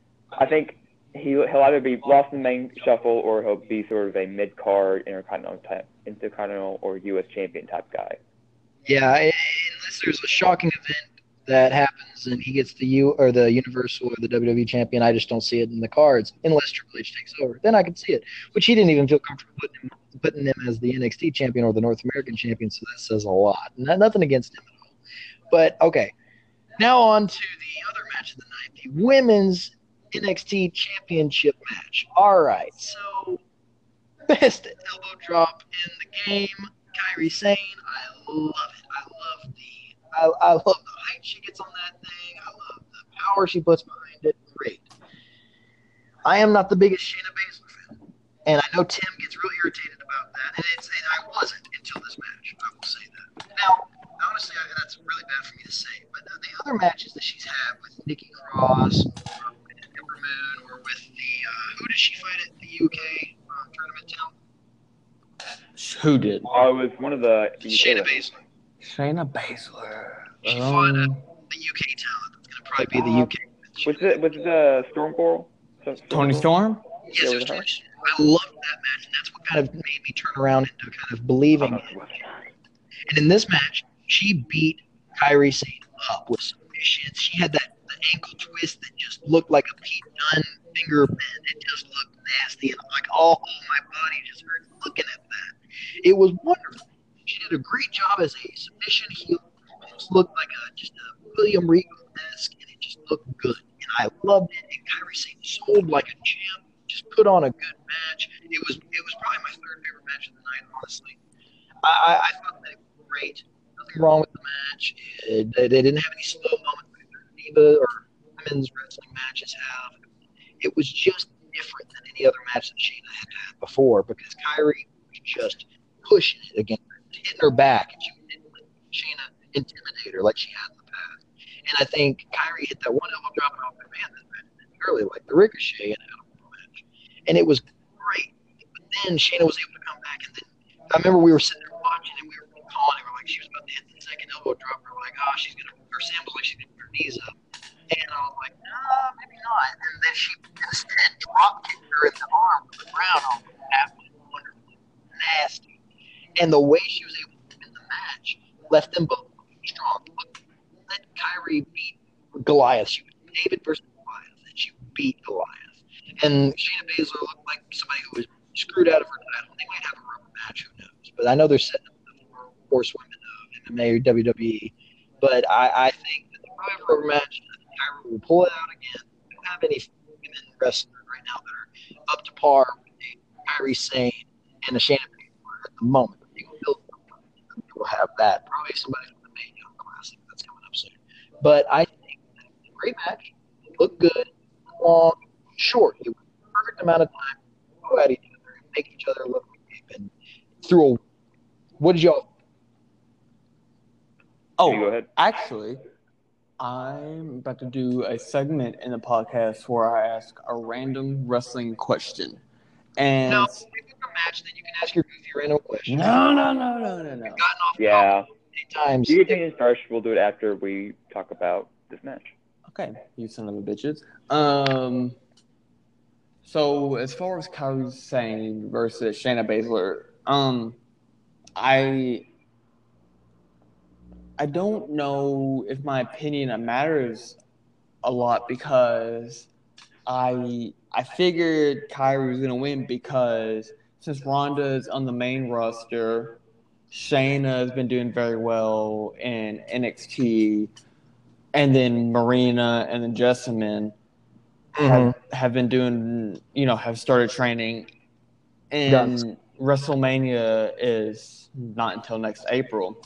he'll either be lost in the main shuffle or he'll be sort of a mid-card Intercontinental or U.S. champion type guy. Yeah, unless there's a shocking event that happens and he gets the Universal or the WWE champion, I just don't see it in the cards unless Triple H takes over. Then I can see it, which he didn't even feel comfortable putting him as the NXT champion or the North American champion, so that says a lot. Nothing against him at all. But, okay, now on to the other match of the night, the Women's NXT Championship match. All right, so best elbow drop in the game, Kairi Sane. I love it. I love the height she gets on that thing. I love the power she puts behind it. Great. I am not the biggest Shayna Baszler fan, and I know Tim gets real irritated about that, and I wasn't until this match. I will say that. Now, honestly, that's really bad for me to say, but the other matches that she's had with Nikki Cross, or with Ember Moon, or with who did she fight at the UK tournament, Tim? Who did? Oh, it was one of the Shayna Baszler. Shayna Baszler. She fought the UK talent. That's going to probably be the UK. Was it Storm Coral? Tony Storm? Yes, it was Tony Storm. I loved that match, and that's what kind of made me turn around into kind of believing it. And in this match, she beat Kairi Sane up with submissions. She had the ankle twist that just looked like a Pete Dunne finger bend. It just looked nasty, and I'm like, oh, my body just hurt looking at that. It was wonderful. She did a great job as a submission heel. Almost looked like just a William Regal-esque, and it just looked good. And I loved it. And Kairi Sane sold like a champ. Just put on a good match. It was probably my third favorite match of the night, honestly. I thought that it was great. Nothing wrong with the match. They didn't have any slow moments like Diva or women's wrestling matches have. It was just different than any other match that Shayna had had before because Kairi was just pushing it against her, hitting her back, and she didn't let Shayna intimidate her like she had in the past. And I think Kairi hit that one elbow drop off her man that match early, like the Ricochet and Adam match. And it was great. But then Shayna was able to come back, and then I remember we were sitting there watching, and we were calling her like she was about to hit the second elbow drop. We were like, oh, she's going to, her Sam was like she's going to put her knees up. And I was like, no, maybe not. And then she instead drop kicked her in the arm to the ground. I was like, that was wonderful, nasty. And the way she was able to win the match left them both strong. Let Kairi beat Goliath. She was David versus Goliath, and she beat Goliath. And Shayna Baszler looked like somebody who was screwed out of her title. They might have a rubber match, who knows? But I know they're setting up the four horsewomen of MMA or WWE. But I think that the Royal Rumble match, I think Kyrie will pull it out again. We don't have any women wrestlers right now that are up to par with Kyrie Sane and the Shayna Baszler at the moment. I think we'll have that. Probably somebody from the Mae Young Classic that's coming up soon. But I think that it's a great match. It looked good, long, short. It was the perfect amount of time to go at each other and make each other look like and through a. What did y'all? Oh, You go ahead. actually, I'm about to do a segment in the podcast where I ask a random wrestling question. And No, we book a match, then you can ask your goofy random question. no. Gotten off Yeah. many times. You can change first. We'll do it after we talk about this match. Okay, you son of a bitches. So as far as Kairi Sane versus Shayna Baszler, I don't know if my opinion matters a lot because I figured Kyrie was gonna win because since Ronda is on the main roster, Shayna has been doing very well in NXT, and then Marina and then Jessamine have been doing, have started training, and WrestleMania is not until next April.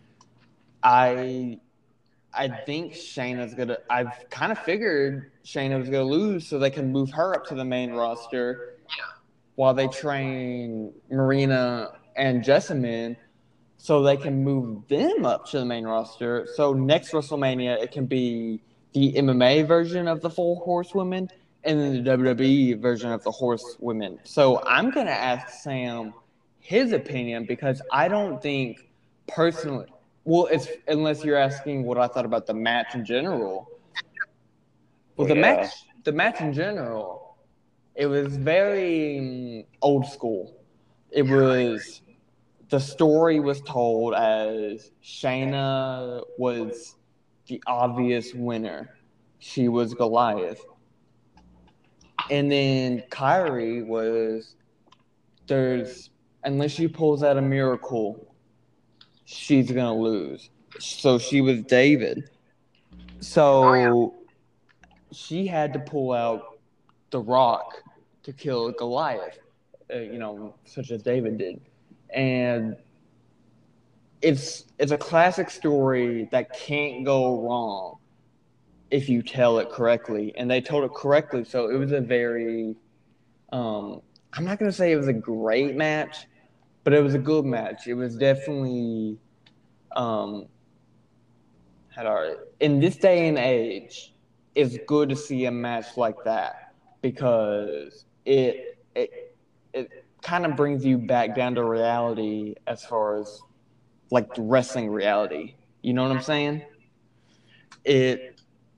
I think Shayna's gonna. I've kind of figured Shayna was gonna lose, so they can move her up to the main roster while they train Marina and Jessamine, so they can move them up to the main roster. So next WrestleMania, it can be the MMA version of the Four Horsewomen and then the WWE version of the Horsewomen. So I'm gonna ask Sam his opinion because I don't think personally. Well, it's unless you're asking what I thought about the match in general. Well, the match in general, it was very old school. It was the story was told as Shayna was the obvious winner. She was Goliath, and then Kyrie was unless she pulls out a miracle, she's gonna lose. So she was David. So she had to pull out the Rock to kill Goliath, such as David did. And it's a classic story that can't go wrong if you tell it correctly. And they told it correctly, so it was a very I'm not gonna say it was a great match, but it was a good match. It was definitely in this day and age, it's good to see a match like that because it kind of brings you back down to reality as far as like the wrestling reality. You know what I'm saying? It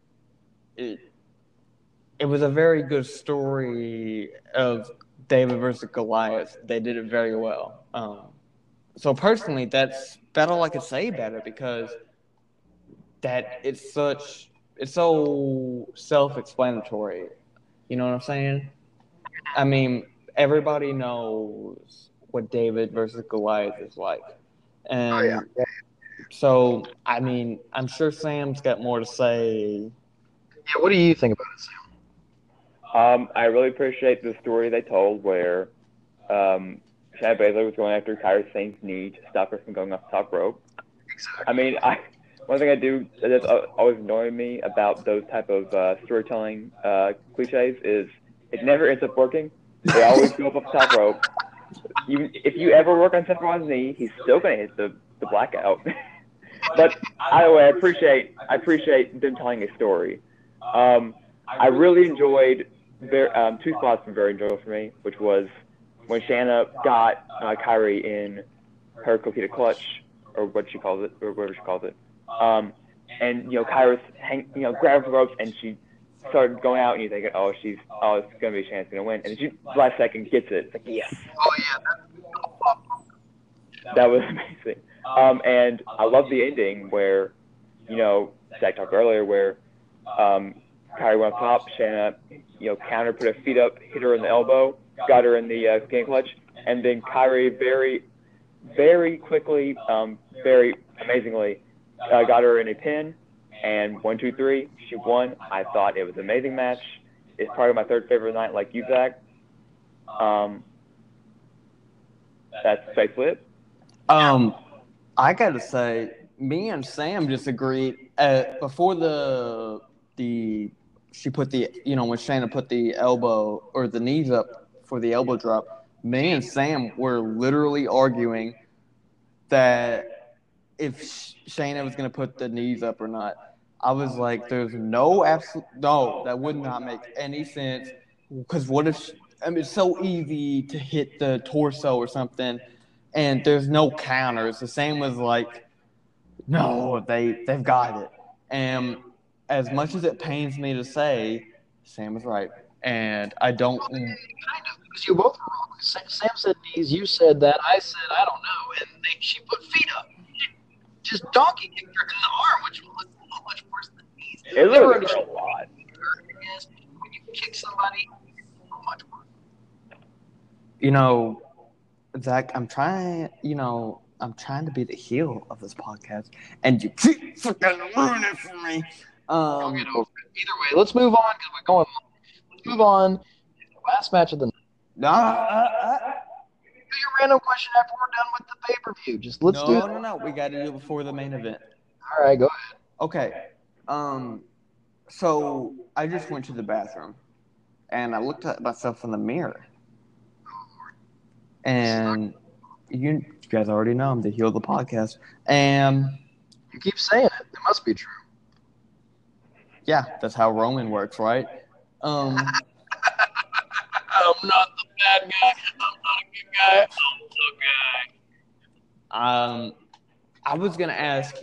was a very good story of David versus Goliath. They did it very well. So personally, that's all I could say about it because that it's so self-explanatory. You know what I'm saying? I mean, everybody knows what David versus Goliath is like. And so, I mean, I'm sure Sam's got more to say. Yeah, what do you think about it, Sam? I really appreciate the story they told where Shayna Baszler was going after Kairi Sane's knee to stop her from going off the top rope. Exactly. I mean, one thing I do that's always annoying me about those type of storytelling cliches is it never ends up working. They always go up the top rope. If you ever work on Seth Rollins' knee, he's still going to hit the blackout. But either way, I appreciate them telling a story. I really enjoyed two spots were very enjoyable for me, which was when Shayna got Kairi in her Coquina clutch, or what she calls it, or whatever she calls it. And Kairi grabbed the ropes and she started going out, and you're thinking, it's gonna be Shayna's gonna win, and then she last second gets it. It's like yes. Oh yeah. That was amazing. And I love the ending where, Zach talked earlier, where Kairi went up top, Shayna, countered, put her feet up, hit her in the elbow, got her in the game clutch, and then Kairi very, very quickly, very amazingly got her in a pin, and 1, 2, 3, she won. I thought it was an amazing match. It's probably my third favorite night, like you, Zach. That's Face Flip. I gotta say, me and Sam just agreed before she put the when Shayna put the elbow or the knees up for the elbow drop. Me and Sam were literally arguing that if Shayna was gonna put the knees up or not. I was like, "There's no that would not make any sense." Because what if? It's so easy to hit the torso or something, and there's no counters. The same as like, no, they've got it. And as much as it pains me to say, Sam was right, and I don't. Kind of, because you both were wrong. Sam said knees, you said that, I said I don't know, and she put feet up. She just donkey kicked her in the arm, which was much worse than knees. It literally hurt a lot. When you kick somebody, much worse. Zach, I'm trying to be the heel of this podcast, and you keep fucking ruining it for me. I'll get over it. Either way, let's move on because we're going long. Let's move on. Last match of the night. Do your random question after we're done with the pay-per-view. Just let's do it. No. We got to do it before the main event. All right, go ahead. Okay. So I just went to the bathroom, and I looked at myself in the mirror. And you guys already know I'm the heel of the podcast. And you keep saying it. It must be true. Yeah, that's how Roman works, right? I'm not the bad guy. I'm not a good guy. I'm the guy. I was going to ask,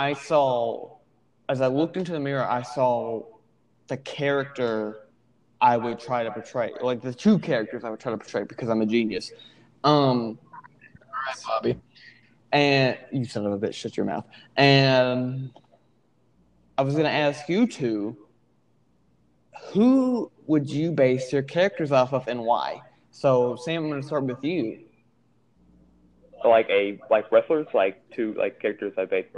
as I looked into the mirror, I saw the character I would try to portray. Like the two characters I would try to portray because I'm a genius. All right, Bobby. And you son of a bitch, shut your mouth. And I was going to ask you two, who would you base your characters off of and why? So, Sam, I'm going to start with you. Like wrestlers, two characters I base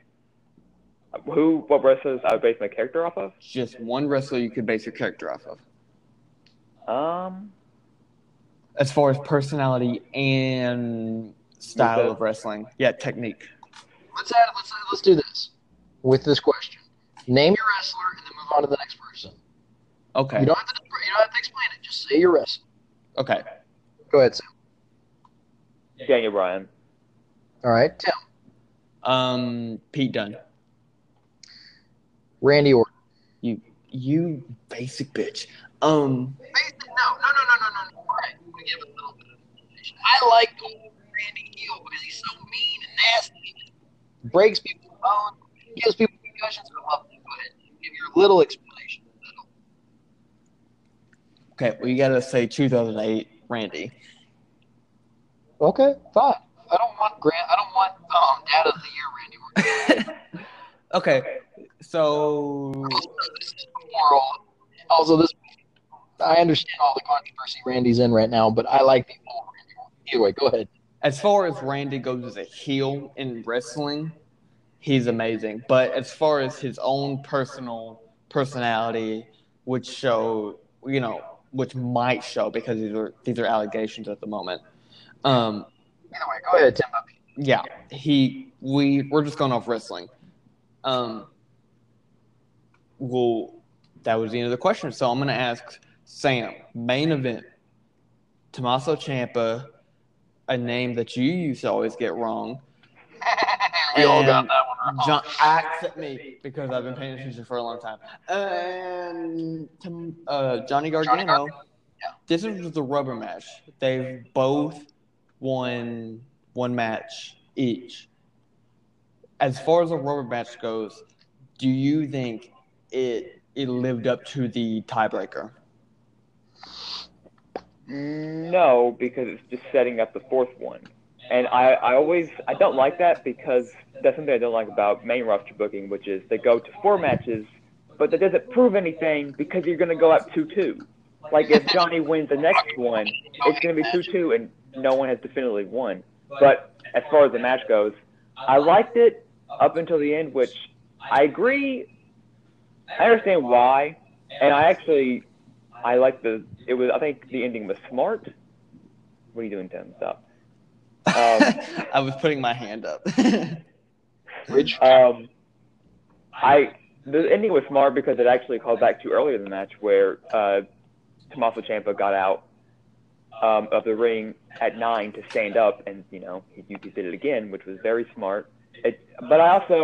what wrestlers I would base my character off of? Just one wrestler you could base your character off of. As far as personality and style of wrestling. Yeah, technique. Let's do this with this question. Name your wrestler and then move on to the next person. Okay. You don't have to explain it. Just say your wrestler. Okay. Go ahead, Sam. Daniel Bryan. All right, Tim. Pete Dunne. Randy Orton. You basic bitch. No. All right, we give a little bit of information. I like Randy heel because he's so mean and nasty. Breaks people's bones, gives people concussions. I love that. Go ahead. Give your little explanation. Okay, well, you got to say 2008 Randy. Okay, fine. I don't want Dad of the Year Randy Orton. Okay, so I understand all the controversy Randy's in right now, but I like the old Randy Orton. Either way, go ahead. As far as Randy goes as a heel in wrestling, he's amazing. But as far as his own personal personality, which might show because these are allegations at the moment. Either way, go ahead, Tim. Yeah, we're just going off wrestling. Well, that was the end of the question. So I'm going to ask Sam, main event, Tommaso Ciampa, a name that you used to always get wrong. We all got that one wrong. Except me, because I've been paying attention for a long time. And Johnny Gargano. Yeah. This is the rubber match. They've both won one match each. As far as a rubber match goes, do you think it lived up to the tiebreaker? No, because it's just setting up the fourth one. And I don't like that because that's something I don't like about main roster booking, which is they go to 4 matches, but that doesn't prove anything because you're going to go up 2-2. Like if Johnny wins the next one, it's going to be 2-2 and no one has definitively won. But as far as the match goes, I liked it up until the end, which I agree. I understand why, and I like I think the ending was smart. What are you doing, Tim? Stop. I was putting my hand up. Which The ending was smart because it actually called back to earlier in the match where Tommaso Ciampa got out of the ring at 9 to stand up, and he did it again, which was very smart. But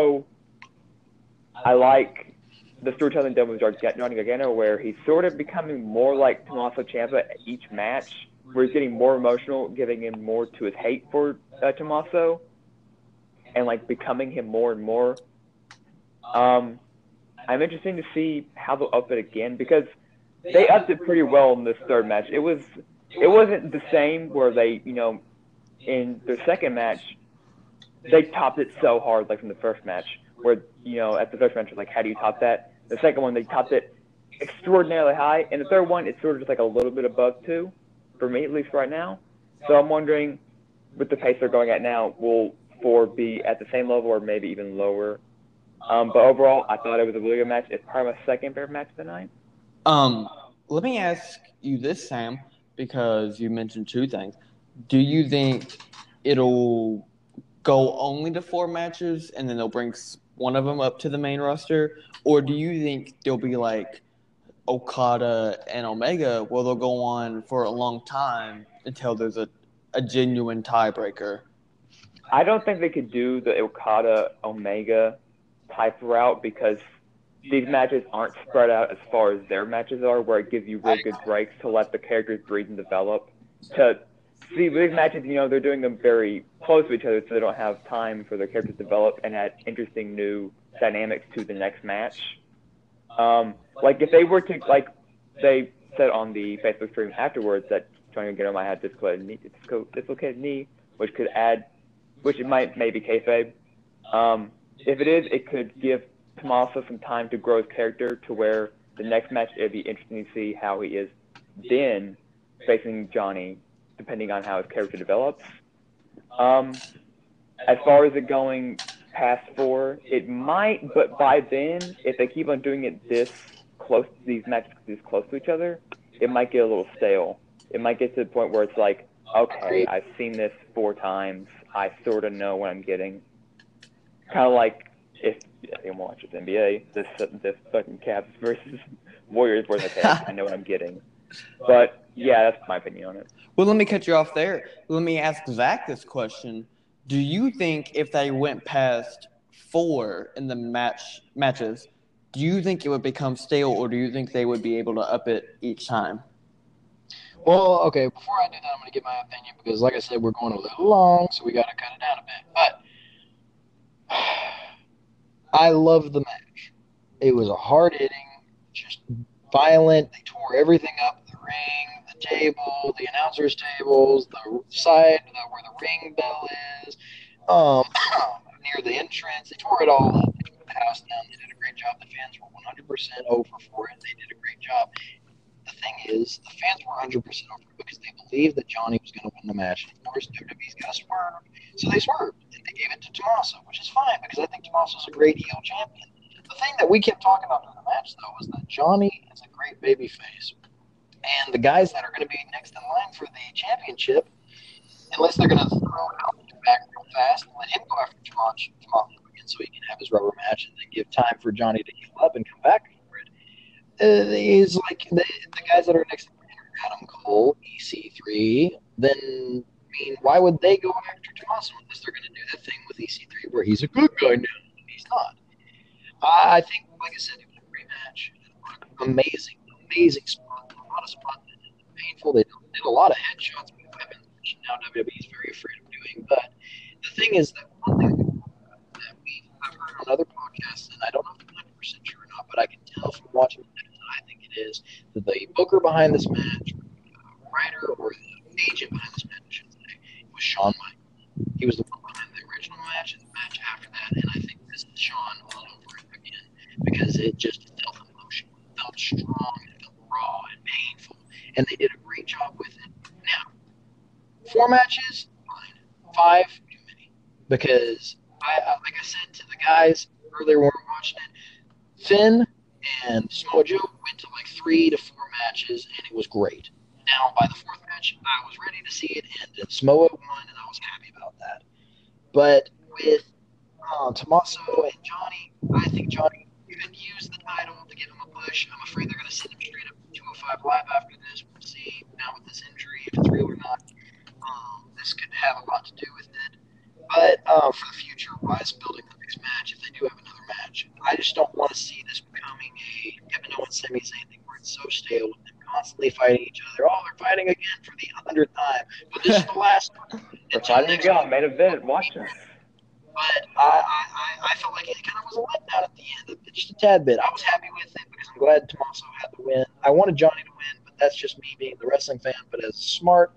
I like the storytelling done with Johnny Gargano, where he's sort of becoming more like Tommaso Ciampa at each match, where he's getting more emotional, giving in more to his hate for Tommaso, and like becoming him more and more. I'm interested to see how they'll up it again, because they upped it pretty well in this third match. It wasn't the same where they, in their second match, they topped it so hard, like from the first match, where, at the first match, like, how do you top that? The second one, they topped it extraordinarily high. And the third one, it's sort of just like a little bit above 2, for me, at least right now. So I'm wondering, with the pace they're going at now, will 4 be at the same level or maybe even lower? But overall, I thought it was a really good match. It's probably my second favorite match of the night. Let me ask you this, Sam, because you mentioned 2 things. Do you think it'll go only to 4 matches and then they'll bring one of them up to the main roster? Or do you think there'll be like Okada and Omega where they'll go on for a long time until there's a genuine tiebreaker? I don't think they could do the Okada-Omega type route, because these matches aren't spread out as far as their matches are, where it gives you real good breaks to let the characters breathe and develop. See, these matches, they're doing them very close to each other, so they don't have time for their characters to develop and add interesting new dynamics to the next match. Like, if they were to, like, they said on the Facebook stream afterwards that Johnny Gargano might have dislocated knee, which it might maybe kayfabe. If it is, it could give Tommaso some time to grow his character to where the next match, it'd be interesting to see how he is then facing Johnny, depending on how his character develops. As far as it going past 4, it might, but by then, if they keep on doing it these matches this close to each other, it might get a little stale. It might get to the point where it's like, okay, I've seen this 4 times. I sort of know what I'm getting. Kind of like if anyone watches NBA, this fucking Cavs versus Warriors, where okay, I know what I'm getting. But yeah, that's my opinion on it. Well, let me cut you off there. Let me ask Zach this question. Do you think if they went past 4 in the matches, do you think it would become stale, or do you think they would be able to up it each time? Well, okay, before I do that, I'm going to give my opinion, because like I said, we're going a little long, so we got to cut it down a bit. But I love the match. It was a hard-hitting, just violent. They tore everything up, the ring, the table, the announcers' tables, the side where the ring bell is, near the entrance. They tore it all up. They tore the house down. They did a great job. The fans were 100% over for it. They did a great job. The thing is, the fans were 100% over it because they believed that Johnny was going to win the match. And of course, WWE's got to swerve. So they swerved, and they gave it to Tommaso, which is fine because I think Tommaso's a great heel champion. The thing that we kept talking about in the match, though, was that Johnny is a great babyface. And the guys that are going to be next in line for the championship, unless they're going to throw Alpha back real fast and let him go after Tommaso again so he can have his rubber match and then give time for Johnny to heal up and come back for it, is like the guys that are next in line are Adam Cole, EC3, then, why would they go after Tommaso unless they're going to do that thing with EC3 where he's a good guy now and he's not? I think, like I said, it was a great match. Amazing spot. A lot of spots that were painful. They did a lot of headshots with weapons, which now WWE is very afraid of doing. But the thing is that one thing that I've heard on other podcasts, and I don't know if it's 100% true or not, but I can tell from watching it that I think it is, that the booker behind this match, writer or the agent behind this match, I should say, was Shawn Michaels. He was the one behind the original match and the match after that, and I think this is Shawn all over again because it just felt emotional, it felt strong, it felt raw and painful, and they did a great job with it. Now, 4 matches, fine. 5, too many, because like I said to the guys earlier when we were watching it, Finn and Samoa Joe went to like 3 to 4 matches, and it was great. Now, by the 4th match, I was ready to see it end, and Samoa won, and I was happy about that. But with Tommaso and Johnny, I think Johnny could use the title to give him a push. I'm afraid they're going to send him straight up to 205 Live after this. We'll see now with this injury if it's real or not. This could have a lot to do with it. But for the future, wise building the next match, if they do have another match, I just don't want to see this becoming a Kevin Owens Sami Zayn thing where it's so stale with them constantly fighting each other. Oh, they're fighting again for the 100th time. But this is the last one. They're fighting again. Main event. Watch us. But I felt like it kind of was a letdown at the end, just a tad bit. I was happy with it because I'm glad Tommaso had the win. I wanted Johnny to win, but that's just me being the wrestling fan. But as smart,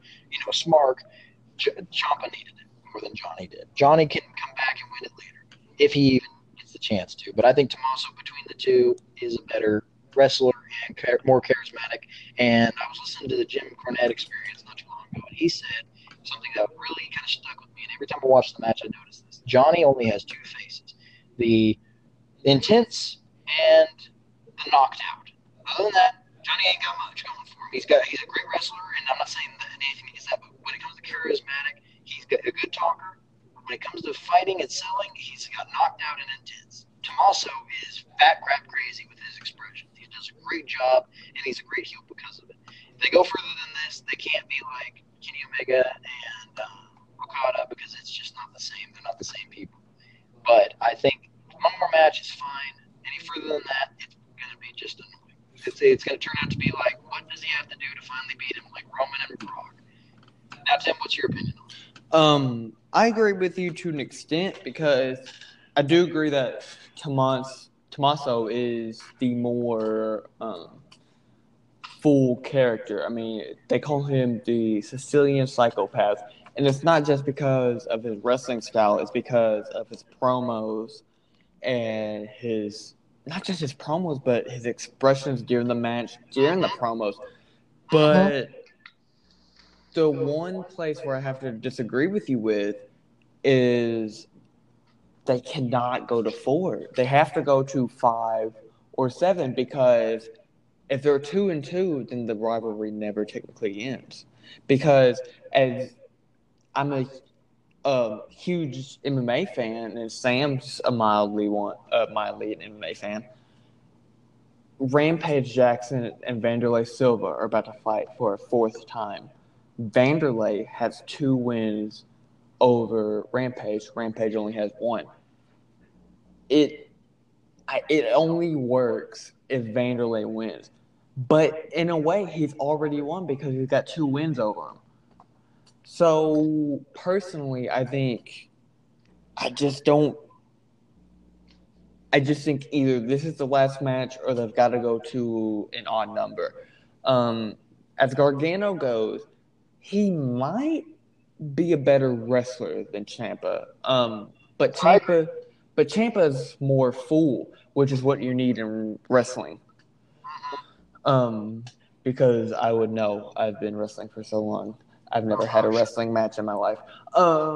Ciampa needed it more than Johnny did. Johnny can come back and win it later if he even gets the chance to. But I think Tommaso between the two is a better wrestler and more charismatic. And I was listening to the Jim Cornette Experience not too long ago, and he said something that really kind of stuck with me. And every time I watch the match, I notice this. Johnny only has 2 faces: the intense and the knocked out. Other than that, Johnny ain't got much going for him. He's a great wrestler, and I'm not saying that anything against that, but when it comes to charismatic, he's got a good talker. When it comes to fighting and selling, he's got knocked out and intense. Tommaso is fat crap crazy with his expressions. He does a great job, and he's a great heel because of it. If they go further than this, they can't be like Kenny Omega and Okada because it's just not the same. They're not the same people. But I think one more match is fine. Any further than that, it's going to be just annoying. It's going to turn out to be like, what does he have to do to finally beat him, like Roman and Brock? Now, Tim, what's your opinion on it? I agree with you to an extent because I do agree that Tommaso is the more full character. I mean, they call him the Sicilian psychopath, and it's not just because of his wrestling style; it's because of his promos and not just his promos, but his expressions during the match, during the promos. But the one place where I have to disagree with you with is they cannot go to 4. They have to go to 5 or 7 because if they're 2-2, then the rivalry never technically ends. Because as I'm a huge MMA fan, and Sam's a mildly an MMA fan, Rampage Jackson and Vanderlei Silva are about to fight for a 4th time. Vanderlei has 2 wins over Rampage. Rampage only has 1. It only works if Vanderlei wins. But in a way, he's already won because he's got 2 wins over him. So, personally, I just think either this is the last match or they've got to go to an odd number. As Gargano goes, he might be a better wrestler than Ciampa. But Ciampa's more full, which is what you need in wrestling. Because I would know. I've been wrestling for so long. I've never had a wrestling match in my life. I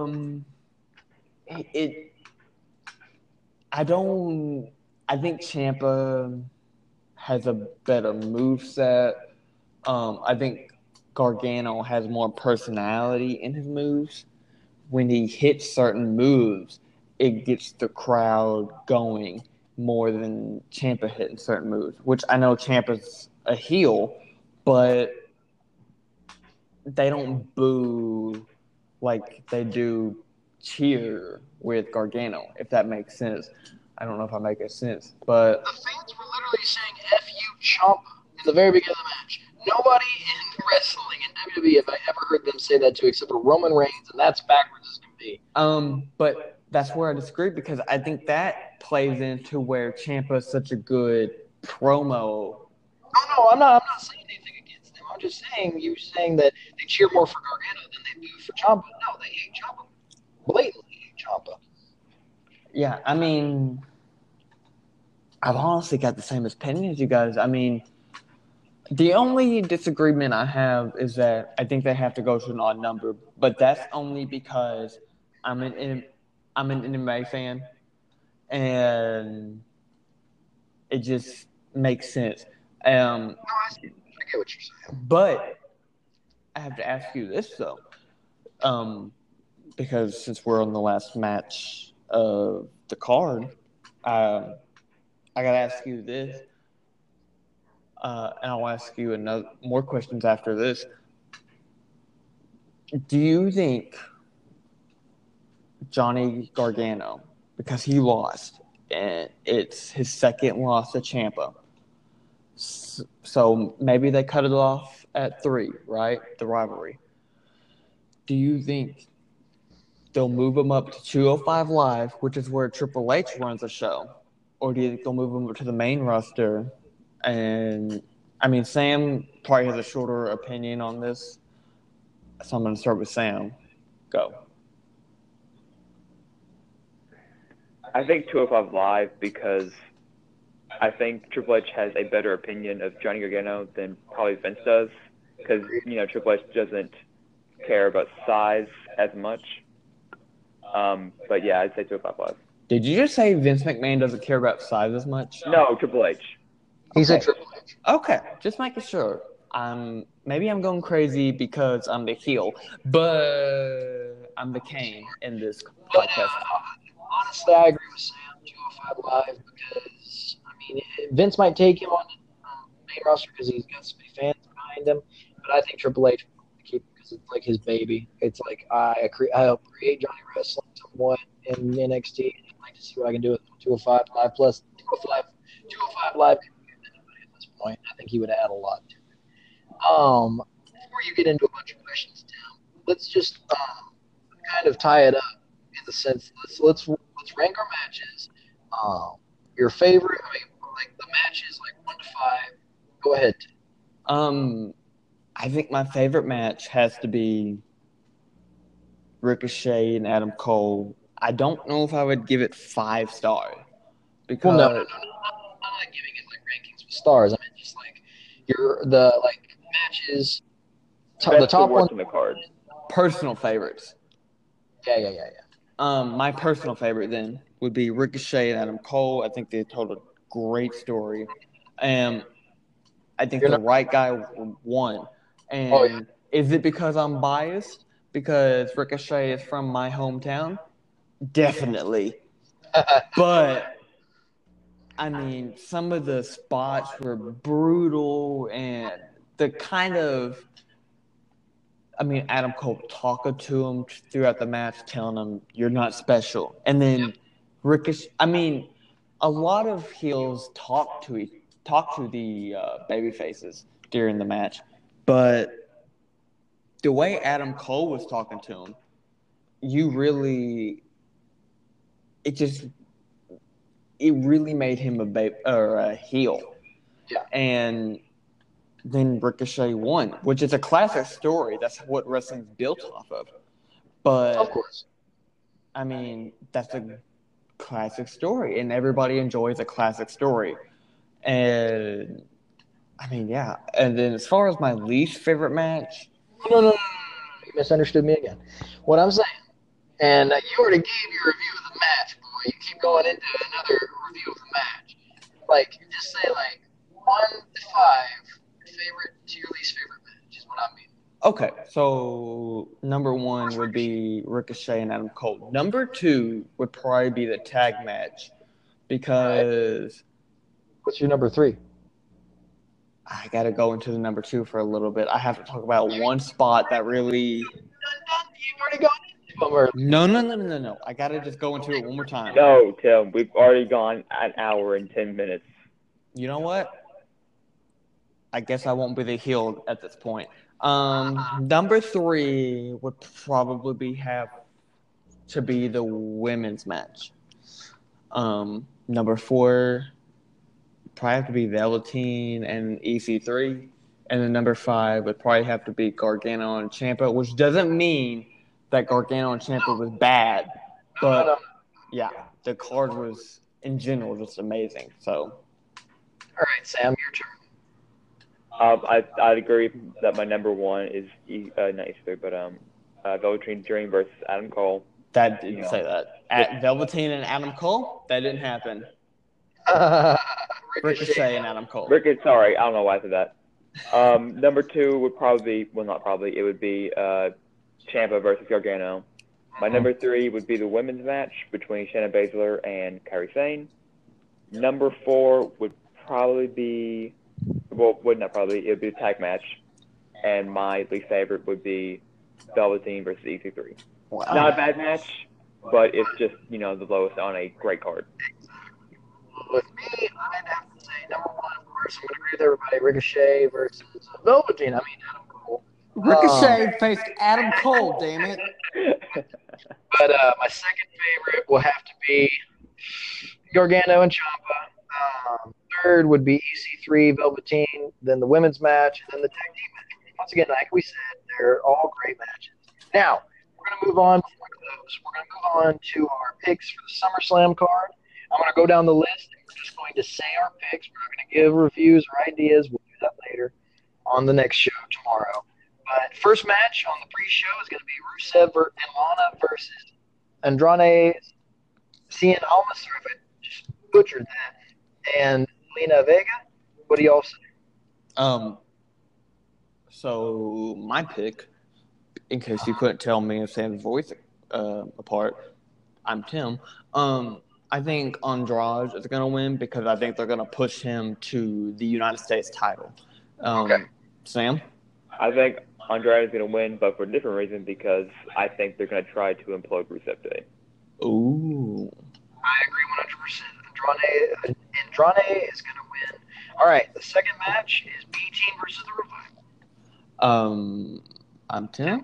think Ciampa has a better moveset. I think Gargano has more personality in his moves. When he hits certain moves, it gets the crowd going more than Ciampa hitting certain moves, which I know Ciampa's a heel, but they don't boo like they do cheer with Gargano, if that makes sense. I don't know if I make a sense, but the fans were literally saying "F you, Ciampa" in the very beginning of the match. Nobody in wrestling in WWE have I ever heard them say that to, except for Roman Reigns, and that's backwards as can be. But that's where I disagree because I think that plays into where Ciampa's such a good promo. No, I'm not saying anything against them. I'm just saying saying that they cheer more for Gargano than they boo for Ciampa. No, they hate Ciampa. Blatantly hate Ciampa. Yeah, I mean, I've honestly got the same opinion as you guys. I mean, the only disagreement I have is that I think they have to go to an odd number, but that's only because I'm I'm an MMA fan, and it just makes sense. I get what you're saying. But I have to ask you this though, because since we're on the last match of the card, I gotta ask you this, and I'll ask you more questions after this. Do you think Johnny Gargano, because he lost, and it's his second loss to Ciampa, so maybe they cut it off at 3, right? The rivalry. Do you think they'll move him up to 205 Live, which is where Triple H runs a show? Or do you think they'll move him up to the main roster? And, I mean, Sam probably has a shorter opinion on this, so I'm going to start with Sam. Go. I think 205 Live because I think Triple H has a better opinion of Johnny Gargano than probably Vince does, because Triple H doesn't care about size as much. But yeah, I'd say 205 Live. Did you just say Vince McMahon doesn't care about size as much? No, Triple H. He said Triple H. Okay, just making sure. Maybe I'm going crazy because I'm the heel, but I'm the Kane in this But podcast. honestly, I agree with Sam, 205 Live, because, I mean, Vince might take him on the main roster because he's got so many fans behind him, but I think Triple H will keep him because it's like his baby. It's like I helped create Johnny Wrestling somewhat in NXT, and I'd like to see what I can do with 205 Live. Plus, 205 Live can be anybody at this point. I think he would add a lot to it. Before you get into a bunch of questions, Tim, let's just kind of tie it up in the sense. Let's rank our matches. Your favorite, like the matches, like 1 to 5. Go ahead. I think my favorite match has to be Ricochet and Adam Cole. I don't know if I would give it 5 stars because Well, no, I'm not giving it like rankings with stars. I mean, just like the matches. The top one in the card. Personal favorites. Yeah. My personal favorite then would be Ricochet and Adam Cole. I think they told a great story. I think the right guy won. And is it because I'm biased? Because Ricochet is from my hometown? Definitely. But, I mean, some of the spots were brutal and the kind of, Adam Cole talking to him throughout the match, telling him, you're not special. And then Ricochet, a lot of heels talk to the baby faces during the match. But the way Adam Cole was talking to him, it really made him a heel. Yeah. And then Ricochet won, which is a classic story. That's what wrestling's built off of. But Of course. That's a classic story, and everybody enjoys a classic story. And yeah. And then as far as my least favorite match, No. You misunderstood me again. What I'm saying, and you already gave your review of the match, boy. You keep going into another review of the match. Like, just say 1 to 5, your favorite to your least favorite match is what I mean. Okay, so number 1 would be Ricochet and Adam Cole. Number 2 would probably be the tag match because. What's your number 3? I got to go into the number 2 for a little bit. I have to talk about one spot that really. You've already gone into them. No. I got to just go into it one more time. No, Tim, we've already gone an hour and 10 minutes. You know what? I guess I won't be the heel at this point. Number 3 would probably have to be the women's match. Number 4 probably have to be Velveteen and EC3, and then number 5 would probably have to be Gargano and Ciampa, which doesn't mean that Gargano and Ciampa was bad, but yeah, the card was in general just amazing. So, all right, Sam, your turn. I'd agree that my number 1 is not EC3, but Velveteen Dream versus Adam Cole. That didn't say that. At Velveteen and Adam Cole, that didn't happen. Ricochet and Adam Cole. Sorry, I don't know why I said that. Number 2 would probably be, well, not probably, it would be Ciampa versus Gargano. My number 3 would be the women's match between Shayna Baszler and Kairi Sane. Number 4 would probably be, well, would not probably, it would be a tag match. And my least favorite would be Velveteen versus EC3. Wow. Not a bad match, but it's just, the lowest on a great card. With me, I'd have to say number 1, of course, I'm going to agree with everybody. Ricochet versus Velveteen. I mean, Adam Cole. Ricochet faced Adam Cole, damn it. But my second favorite will have to be Gargano and Ciampa. Third would be EC3, Velveteen, then the women's match, and then the tag team match. Once again, like we said, they're all great matches. Now, we're going to move on from those. We're going to move on to our picks for the SummerSlam card. I'm going to go down the list, and we're just going to say our picks. We're not going to give reviews or ideas. We'll do that later on the next show tomorrow. But first match on the pre-show is going to be Rusev and Lana versus Andrade Cien Almas, or if I just butchered that, and Lena Vega. What do y'all say? So my pick, in case you couldn't tell me and Sam's voice apart, I'm Tim. I think Andrade is going to win because I think they're going to push him to the United States title. Okay. Sam? I think Andrade is going to win, but for a different reason, because I think they're going to try to implode Rusev Day. Ooh. I agree 100%. Andrade is going to win. All right, the second match is B-Team versus the Revival. I'm Tim.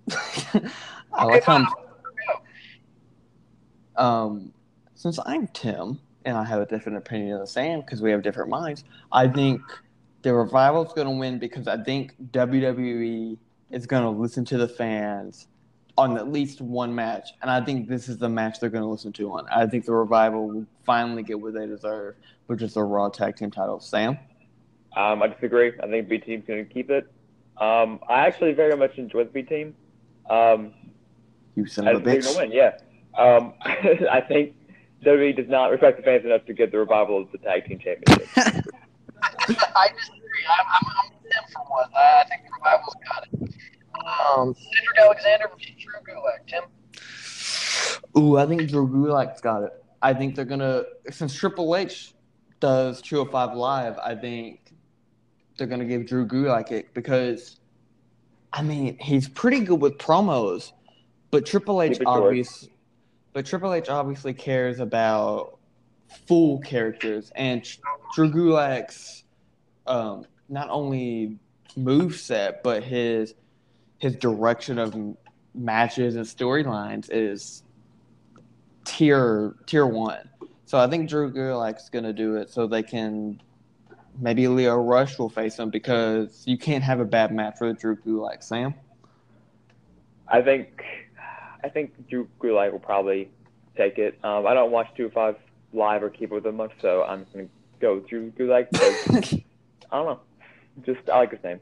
Since I'm Tim and I have a different opinion than Sam because we have different minds, I think the Revival's going to win because I think WWE is going to listen to the fans on at least one match, and I think this is the match they're going to listen to on. I think the Revival will finally get what they deserve, which is the Raw Tag Team title. Sam? I disagree. I think B Team's going to keep it. I actually very much enjoy the B Team. You son of a bitch. They're going to win, yeah. I think WWE does not respect the fans enough to give the Revival the Tag Team Championship. I disagree. I'm Tim for one. I think the Revival's got it. Cedric Alexander versus Drew Gulak. Tim? Ooh, I think Drew Gulak's got it. I think they're going to, since Triple H does 205 Live, I think they're going to give Drew Gulak it because, I mean, he's pretty good with promos, but Triple H obviously cares about full characters, and Drew Gulak's not only moveset, but his direction of matches and storylines is tier 1. So I think Drew Gulak's going to do it so they can maybe Leo Rush will face him because you can't have a bad match for Drew Gulak. Sam? I think Drew Gulak will probably take it. I don't watch 205 Live or keep up with them much, so I'm just going to go with Drew Gulak because, I don't know. I like his name.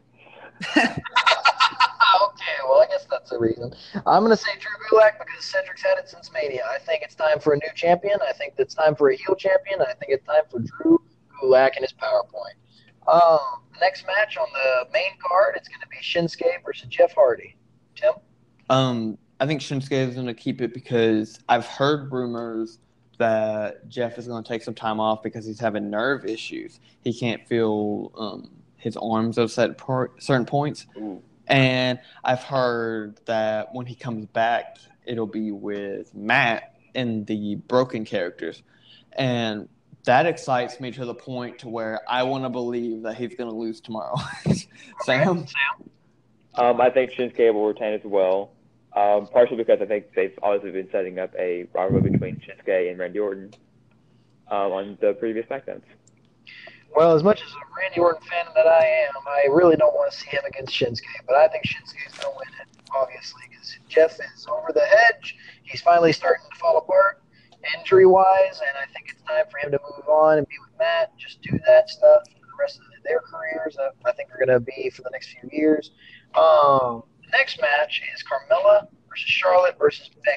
Okay, well, I guess that's a reason. I'm going to say Drew Gulak because Cedric's had it since Mania. I think it's time for a new champion. I think it's time for a heel champion. I think it's time for Drew Gulak and his PowerPoint. The next match on the main card, it's going to be Shinsuke versus Jeff Hardy. Tim? I think Shinsuke is going to keep it because I've heard rumors that Jeff is going to take some time off because he's having nerve issues. He can't feel his arms at certain points. Ooh. And I've heard that when he comes back, it'll be with Matt and the Broken characters. And that excites me to the point to where I want to believe that he's going to lose tomorrow. Sam? I think Shinsuke will retain as well. Partially because I think they've obviously been setting up a rivalry between Shinsuke and Randy Orton on the previous SmackDowns. Well, as much as a Randy Orton fan that I am, I really don't want to see him against Shinsuke. But I think Shinsuke's going to win it, obviously, because Jeff is over the edge. He's finally starting to fall apart injury-wise, and I think it's time for him to move on and be with Matt, just do that stuff for the rest of their careers. I think they're going to be for the next few years. The next match is Carmella versus Charlotte versus Becky.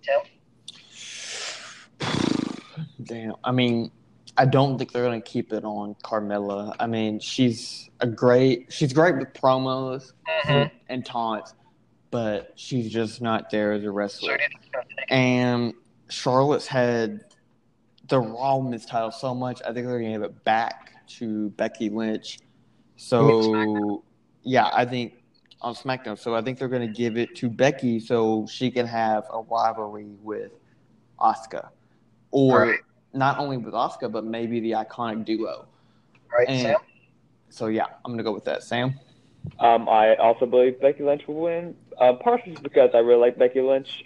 Damn. I mean, I don't think they're gonna keep it on Carmella. I mean, she's great with promos and taunts, but she's just not there as a wrestler. And Charlotte's had the Raw Women's title so much, I think they're gonna give it back to Becky Lynch. So yeah, I think on SmackDown. So I think they're gonna give it to Becky so she can have a rivalry with Asuka. Or not only with Asuka, but maybe the iconic duo. Right, And Sam? so yeah, I'm gonna go with that. Sam? I also believe Becky Lynch will win, partially just because I really like Becky Lynch.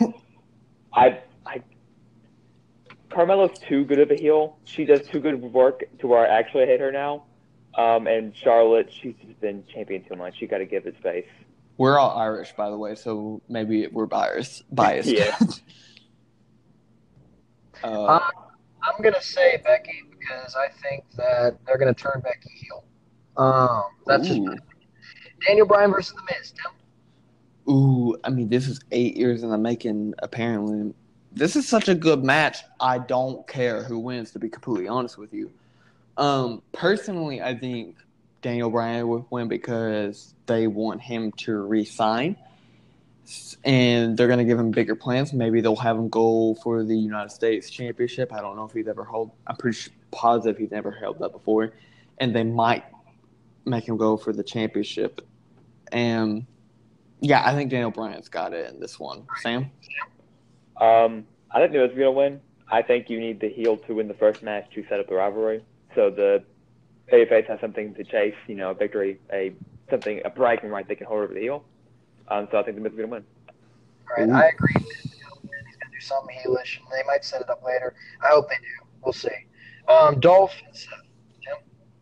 Carmella's too good of a heel. She does too good of work to where I actually hate her now. And Charlotte, she's just been champion too much. You got to give it space. We're all Irish, by the way, so maybe we're biased. Yeah. I'm going to say Becky because I think that they're going to turn Becky heel. That's just Daniel Bryan versus The Miz. Tim? Ooh, I mean, this is 8 years in the making, apparently. This is such a good match. I don't care who wins, to be completely honest with you. Personally, I think Daniel Bryan would win because they want him to resign. And they're going to give him bigger plans. Maybe they'll have him go for the United States Championship. I don't know if he's ever held. I'm pretty positive he's never held that before. And they might make him go for the championship. And yeah, I think Daniel Bryan's got it in this one. Sam? I think Miz is going to win. I think you need the heel to win the first match to set up the rivalry. So the babyface has something to chase, a victory, a bragging right they can hold over the heel. So I think the Miz is going to win. All right, I agree. He's going to do something heelish. They might set it up later. I hope they do. We'll see. Dolph and Seth. Tim?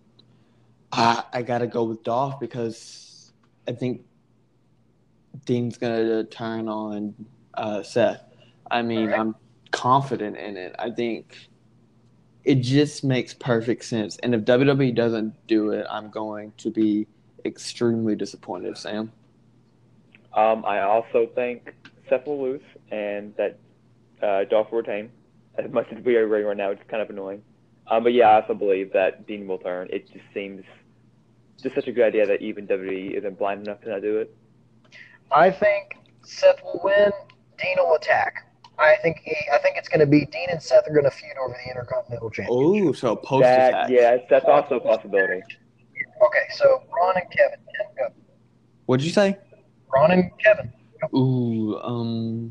I got to go with Dolph because I think Dean's going to turn on Seth. I mean, I'm confident in it. I think it just makes perfect sense. And if WWE doesn't do it, I'm going to be extremely disappointed, Sam. I also think Seth will lose and that Dolph will retain. As much as we are right now, it's kind of annoying. But yeah, I also believe that Dean will turn. It just seems just such a good idea that even WWE isn't blind enough to not do it. I think Seth will win. Dean will attack. I think it's going to be Dean and Seth are going to feud over the Intercontinental Championship. Oh, so post-attack. Yeah, that's also a possibility. Okay, so Ron and Kevin. Go. What'd you say? Ron and Kevin. Go. Ooh,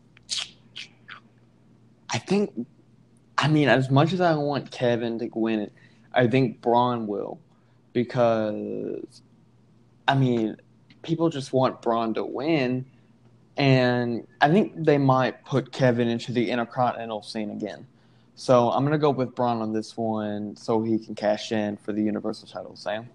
I mean, as much as I want Kevin to win it, I think Braun will because, I mean, people just want Braun to win, and I think they might put Kevin into the Intercontinental scene again. So I'm going to go with Braun on this one so he can cash in for the Universal title. Sam?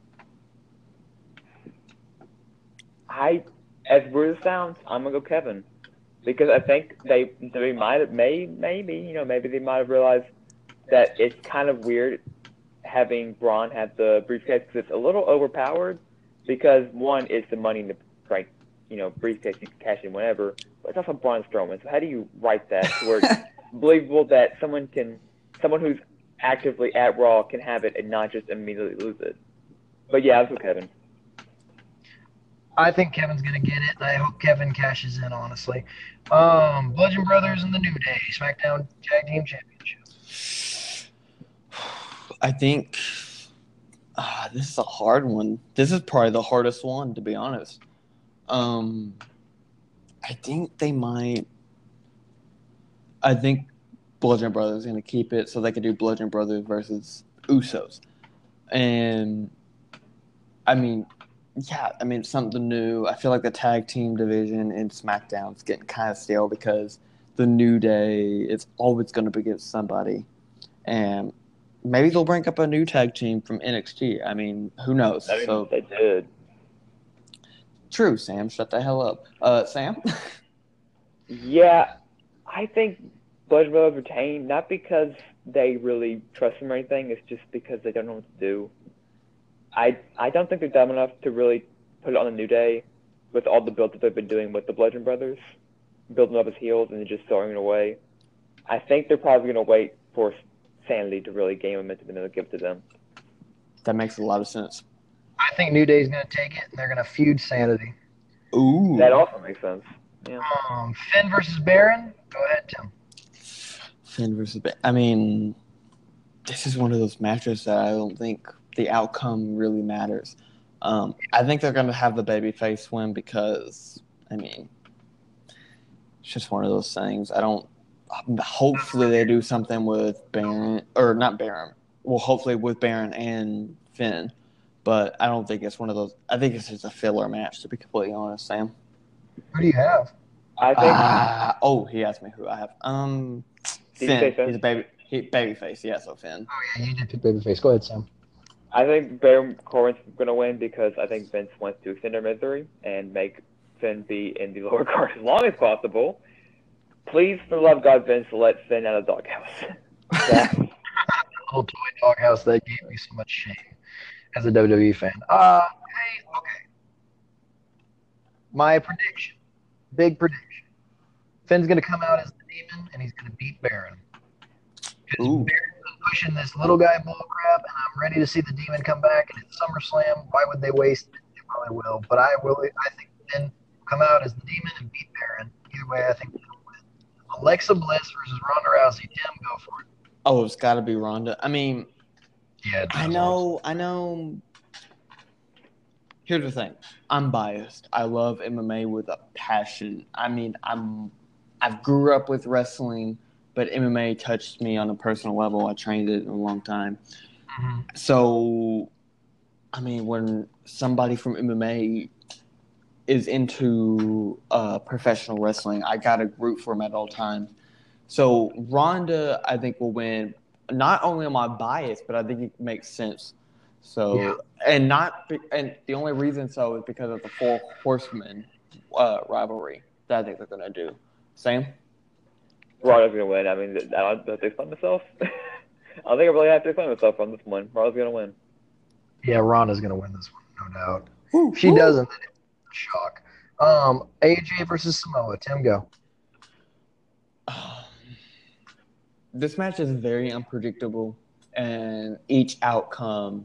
As weird as it sounds, I'm going to go Kevin. Because I think they might have, maybe they might have realized that it's kind of weird having Braun have the briefcase because it's a little overpowered. Because one, it's the money in the briefcase you can cash in whenever, but it's also Braun Strowman. So how do you write that to where it's believable that someone who's actively at Raw can have it and not just immediately lose it? But yeah, that's with Kevin. I think Kevin's going to get it, and I hope Kevin cashes in, honestly. Bludgeon Brothers and the New Day, SmackDown Tag Team Championship. I think this is a hard one. This is probably the hardest one, to be honest. I think they might. I think Bludgeon Brothers is going to keep it so they can do Bludgeon Brothers versus Usos. And, I mean, something new. I feel like the tag team division in SmackDown is getting kind of stale because the New Day is always going to be against somebody. And maybe they'll bring up a new tag team from NXT. I mean, who knows? They did. True, Sam. Shut the hell up. Sam? Yeah, I think Bludgeon Brothers retain, not because they really trust him or anything. It's just because they don't know what to do. I don't think they're dumb enough to really put it on the New Day with all the build that they've been doing with the Bludgeon Brothers. building up his heels and then just throwing it away. I think they're probably going to wait for Sanity to really gain momentum and then they'll give it to them. That makes a lot of sense. I think New Day's going to take it, and they're going to feud Sanity. Ooh. That also makes sense. Yeah. Finn versus Baron. Go ahead, Tim. Finn versus I mean, this is one of those matches that I don't think the outcome really matters. I think they're going to have the babyface win because, I mean, it's just one of those things. Hopefully they do something with Baron, or not Baron. Well, hopefully with Baron and Finn. But I don't think it's one of those. I think it's just a filler match, to be completely honest, Sam. Who do you have? I think. He asked me who I have. Did you say Finn. Finn? He's babyface. Yeah, so Finn. Oh yeah, you did pick babyface. Go ahead, Sam. I think Baron Corbin's going to win because I think Vince wants to extend their misery and make Finn be in the lower card as long as possible. Please, for the love of God, Vince, let Finn out of the doghouse. That little toy doghouse that gave me so much shame as a WWE fan. Okay. My prediction, big prediction. Finn's going to come out as the Demon, and he's going to beat Baron. Because Baron's been pushing this little guy bullcrap, and I'm ready to see the Demon come back. And it's SummerSlam. Why would they waste it? They probably will. But I think Finn will come out as the Demon and beat Baron. Either way, I think they'll win. Alexa Bliss versus Ronda Rousey. Tim, go for it. Oh, it's got to be Ronda. I mean, yeah, I know. Here's the thing. I'm biased. I love MMA with a passion. I mean, I've grew up with wrestling, but MMA touched me on a personal level. I trained it in a long time. Mm-hmm. So, I mean, when somebody from MMA is into professional wrestling, I got to root for them at all times. So Ronda, I think, will win. Not only am I biased, but I think it makes sense. So, and the only reason so is because of the Four Horsemen rivalry that I think they're going to do. Sam? Ronda's going to win. I mean, I don't have to explain myself. I don't think I really have to explain myself on this one. Ronda's going to win. Yeah, Ronda's going to win this one, no doubt. If she doesn't, then it's a shock. AJ versus Samoa. Tim, go. This match is very unpredictable, and each outcome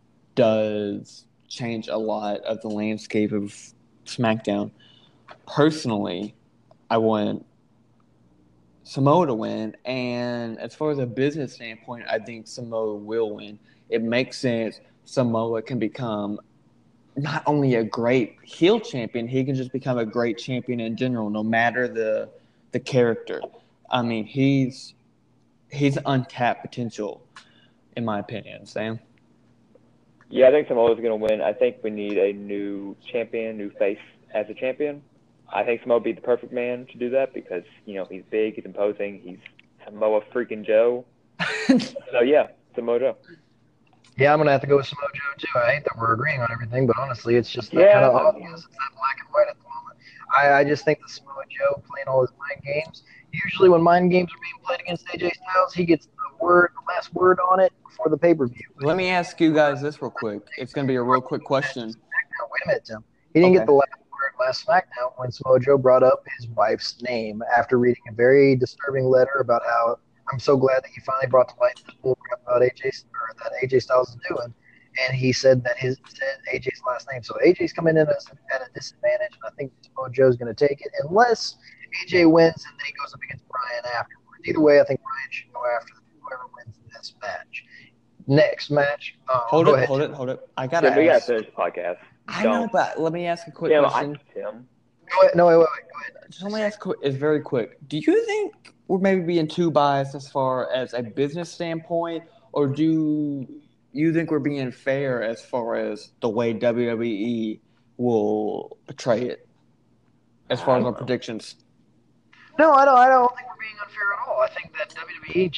does change a lot of the landscape of SmackDown. Personally, I want Samoa to win, and as far as a business standpoint, I think Samoa will win. It makes sense. Samoa can become not only a great heel champion, he can just become a great champion in general, no matter the character. I mean, he's untapped potential, in my opinion. Sam? Yeah, I think Samoa's going to win. I think we need a new champion, new face as a champion. I think Samoa would be the perfect man to do that because, he's big, he's imposing, he's Samoa freaking Joe. So, yeah, Samoa Joe. Yeah, I'm going to have to go with Samoa Joe, too. I hate that we're agreeing on everything, but honestly, it's just that kind of obvious. It's that black and white at the moment. I just think that Samoa Joe playing all his mind games, usually when mind games are being played against AJ Styles, he gets the last word on it before the pay-per-view. Let me ask you guys this real quick. It's going to be a real quick question. Wait a minute, Tim. He didn't get the last word last SmackDown when Samoa Joe brought up his wife's name after reading a very disturbing letter about how I'm so glad that you finally brought to light this bullcrap about that AJ Styles is doing. And he said that said AJ's last name. So AJ's coming in at a disadvantage, and I think Samoa Joe's going to take it unless AJ wins and then he goes up against Bryan afterwards. Either way, I think Bryan should go after whoever wins this match. Next match. Hold it. I got to ask. We got to finish the podcast. I know, but let me ask a quick question. Tim. Go ahead. No, wait. Go ahead. Just let me ask quick. It's very quick. Do you think we're maybe being too biased as far as a business standpoint, or do you think we're being fair as far as the way WWE will portray it, as far as our predictions? No, I don't think we're being unfair at all. I think that WWE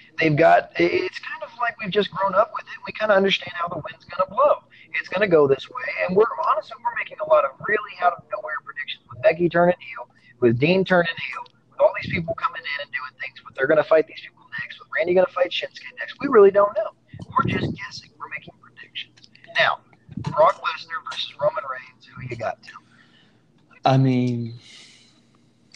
it's kind of like we've just grown up with it. We kind of understand how the wind's going to blow. It's going to go this way. And we're making a lot of really out of nowhere predictions with Becky turning heel, with Dean turning heel, with all these people coming in and doing things. But they're going to fight these people next. With Randy going to fight Shinsuke next. We really don't know. We're just guessing. We're making predictions. Now, Brock Lesnar versus Roman Reigns. Who you got, Tim? I mean,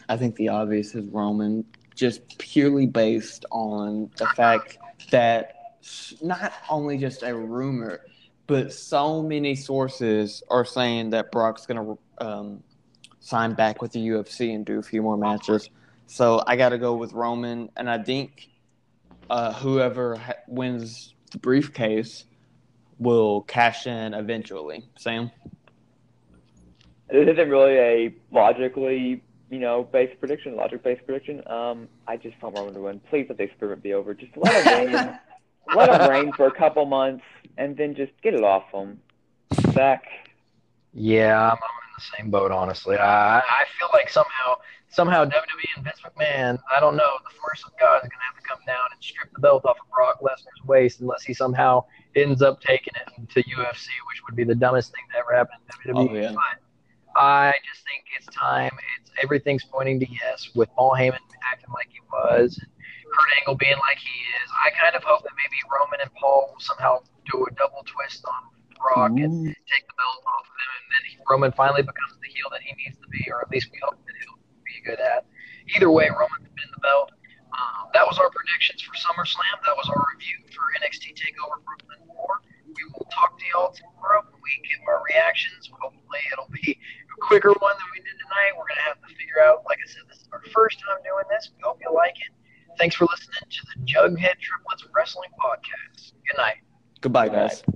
I think the obvious is Roman, just purely based on the fact that not only just a rumor, but so many sources are saying that Brock's going to sign back with the UFC and do a few more matches. So I got to go with Roman, and I think whoever wins the briefcase will cash in eventually. Sam? This isn't really a logically, based prediction, logic-based prediction. I just want Roman to win. Please let the experiment be over. Just let him reign. Let him reign for a couple months, and then just get it off him. Zach? Yeah, I'm in the same boat, honestly. I feel like somehow WWE and Vince McMahon, I don't know, the force of God is going to have to come down and strip the belt off of Brock Lesnar's waist unless he somehow ends up taking it to UFC, which would be the dumbest thing to ever happen in WWE. Oh, yeah. But I just think it's time. Everything's pointing to yes, with Paul Heyman acting like he was, and Kurt Angle being like he is. I kind of hope that maybe Roman and Paul will somehow do a double twist on Brock and take the belt off of him, and then Roman finally becomes the heel that he needs to be, or at least we hope that he'll be good at. Either way, Roman can win the belt. That was our predictions for SummerSlam. That was our review for NXT TakeOver Brooklyn 4. We will talk to y'all tomorrow when we give our reactions. Hopefully, it'll be a quicker one than we did tonight. We're going to have to figure out, like I said, this is our first time doing this. We hope you like it. Thanks for listening to the Jughead Triplets Wrestling Podcast. Good night. Goodbye, guys.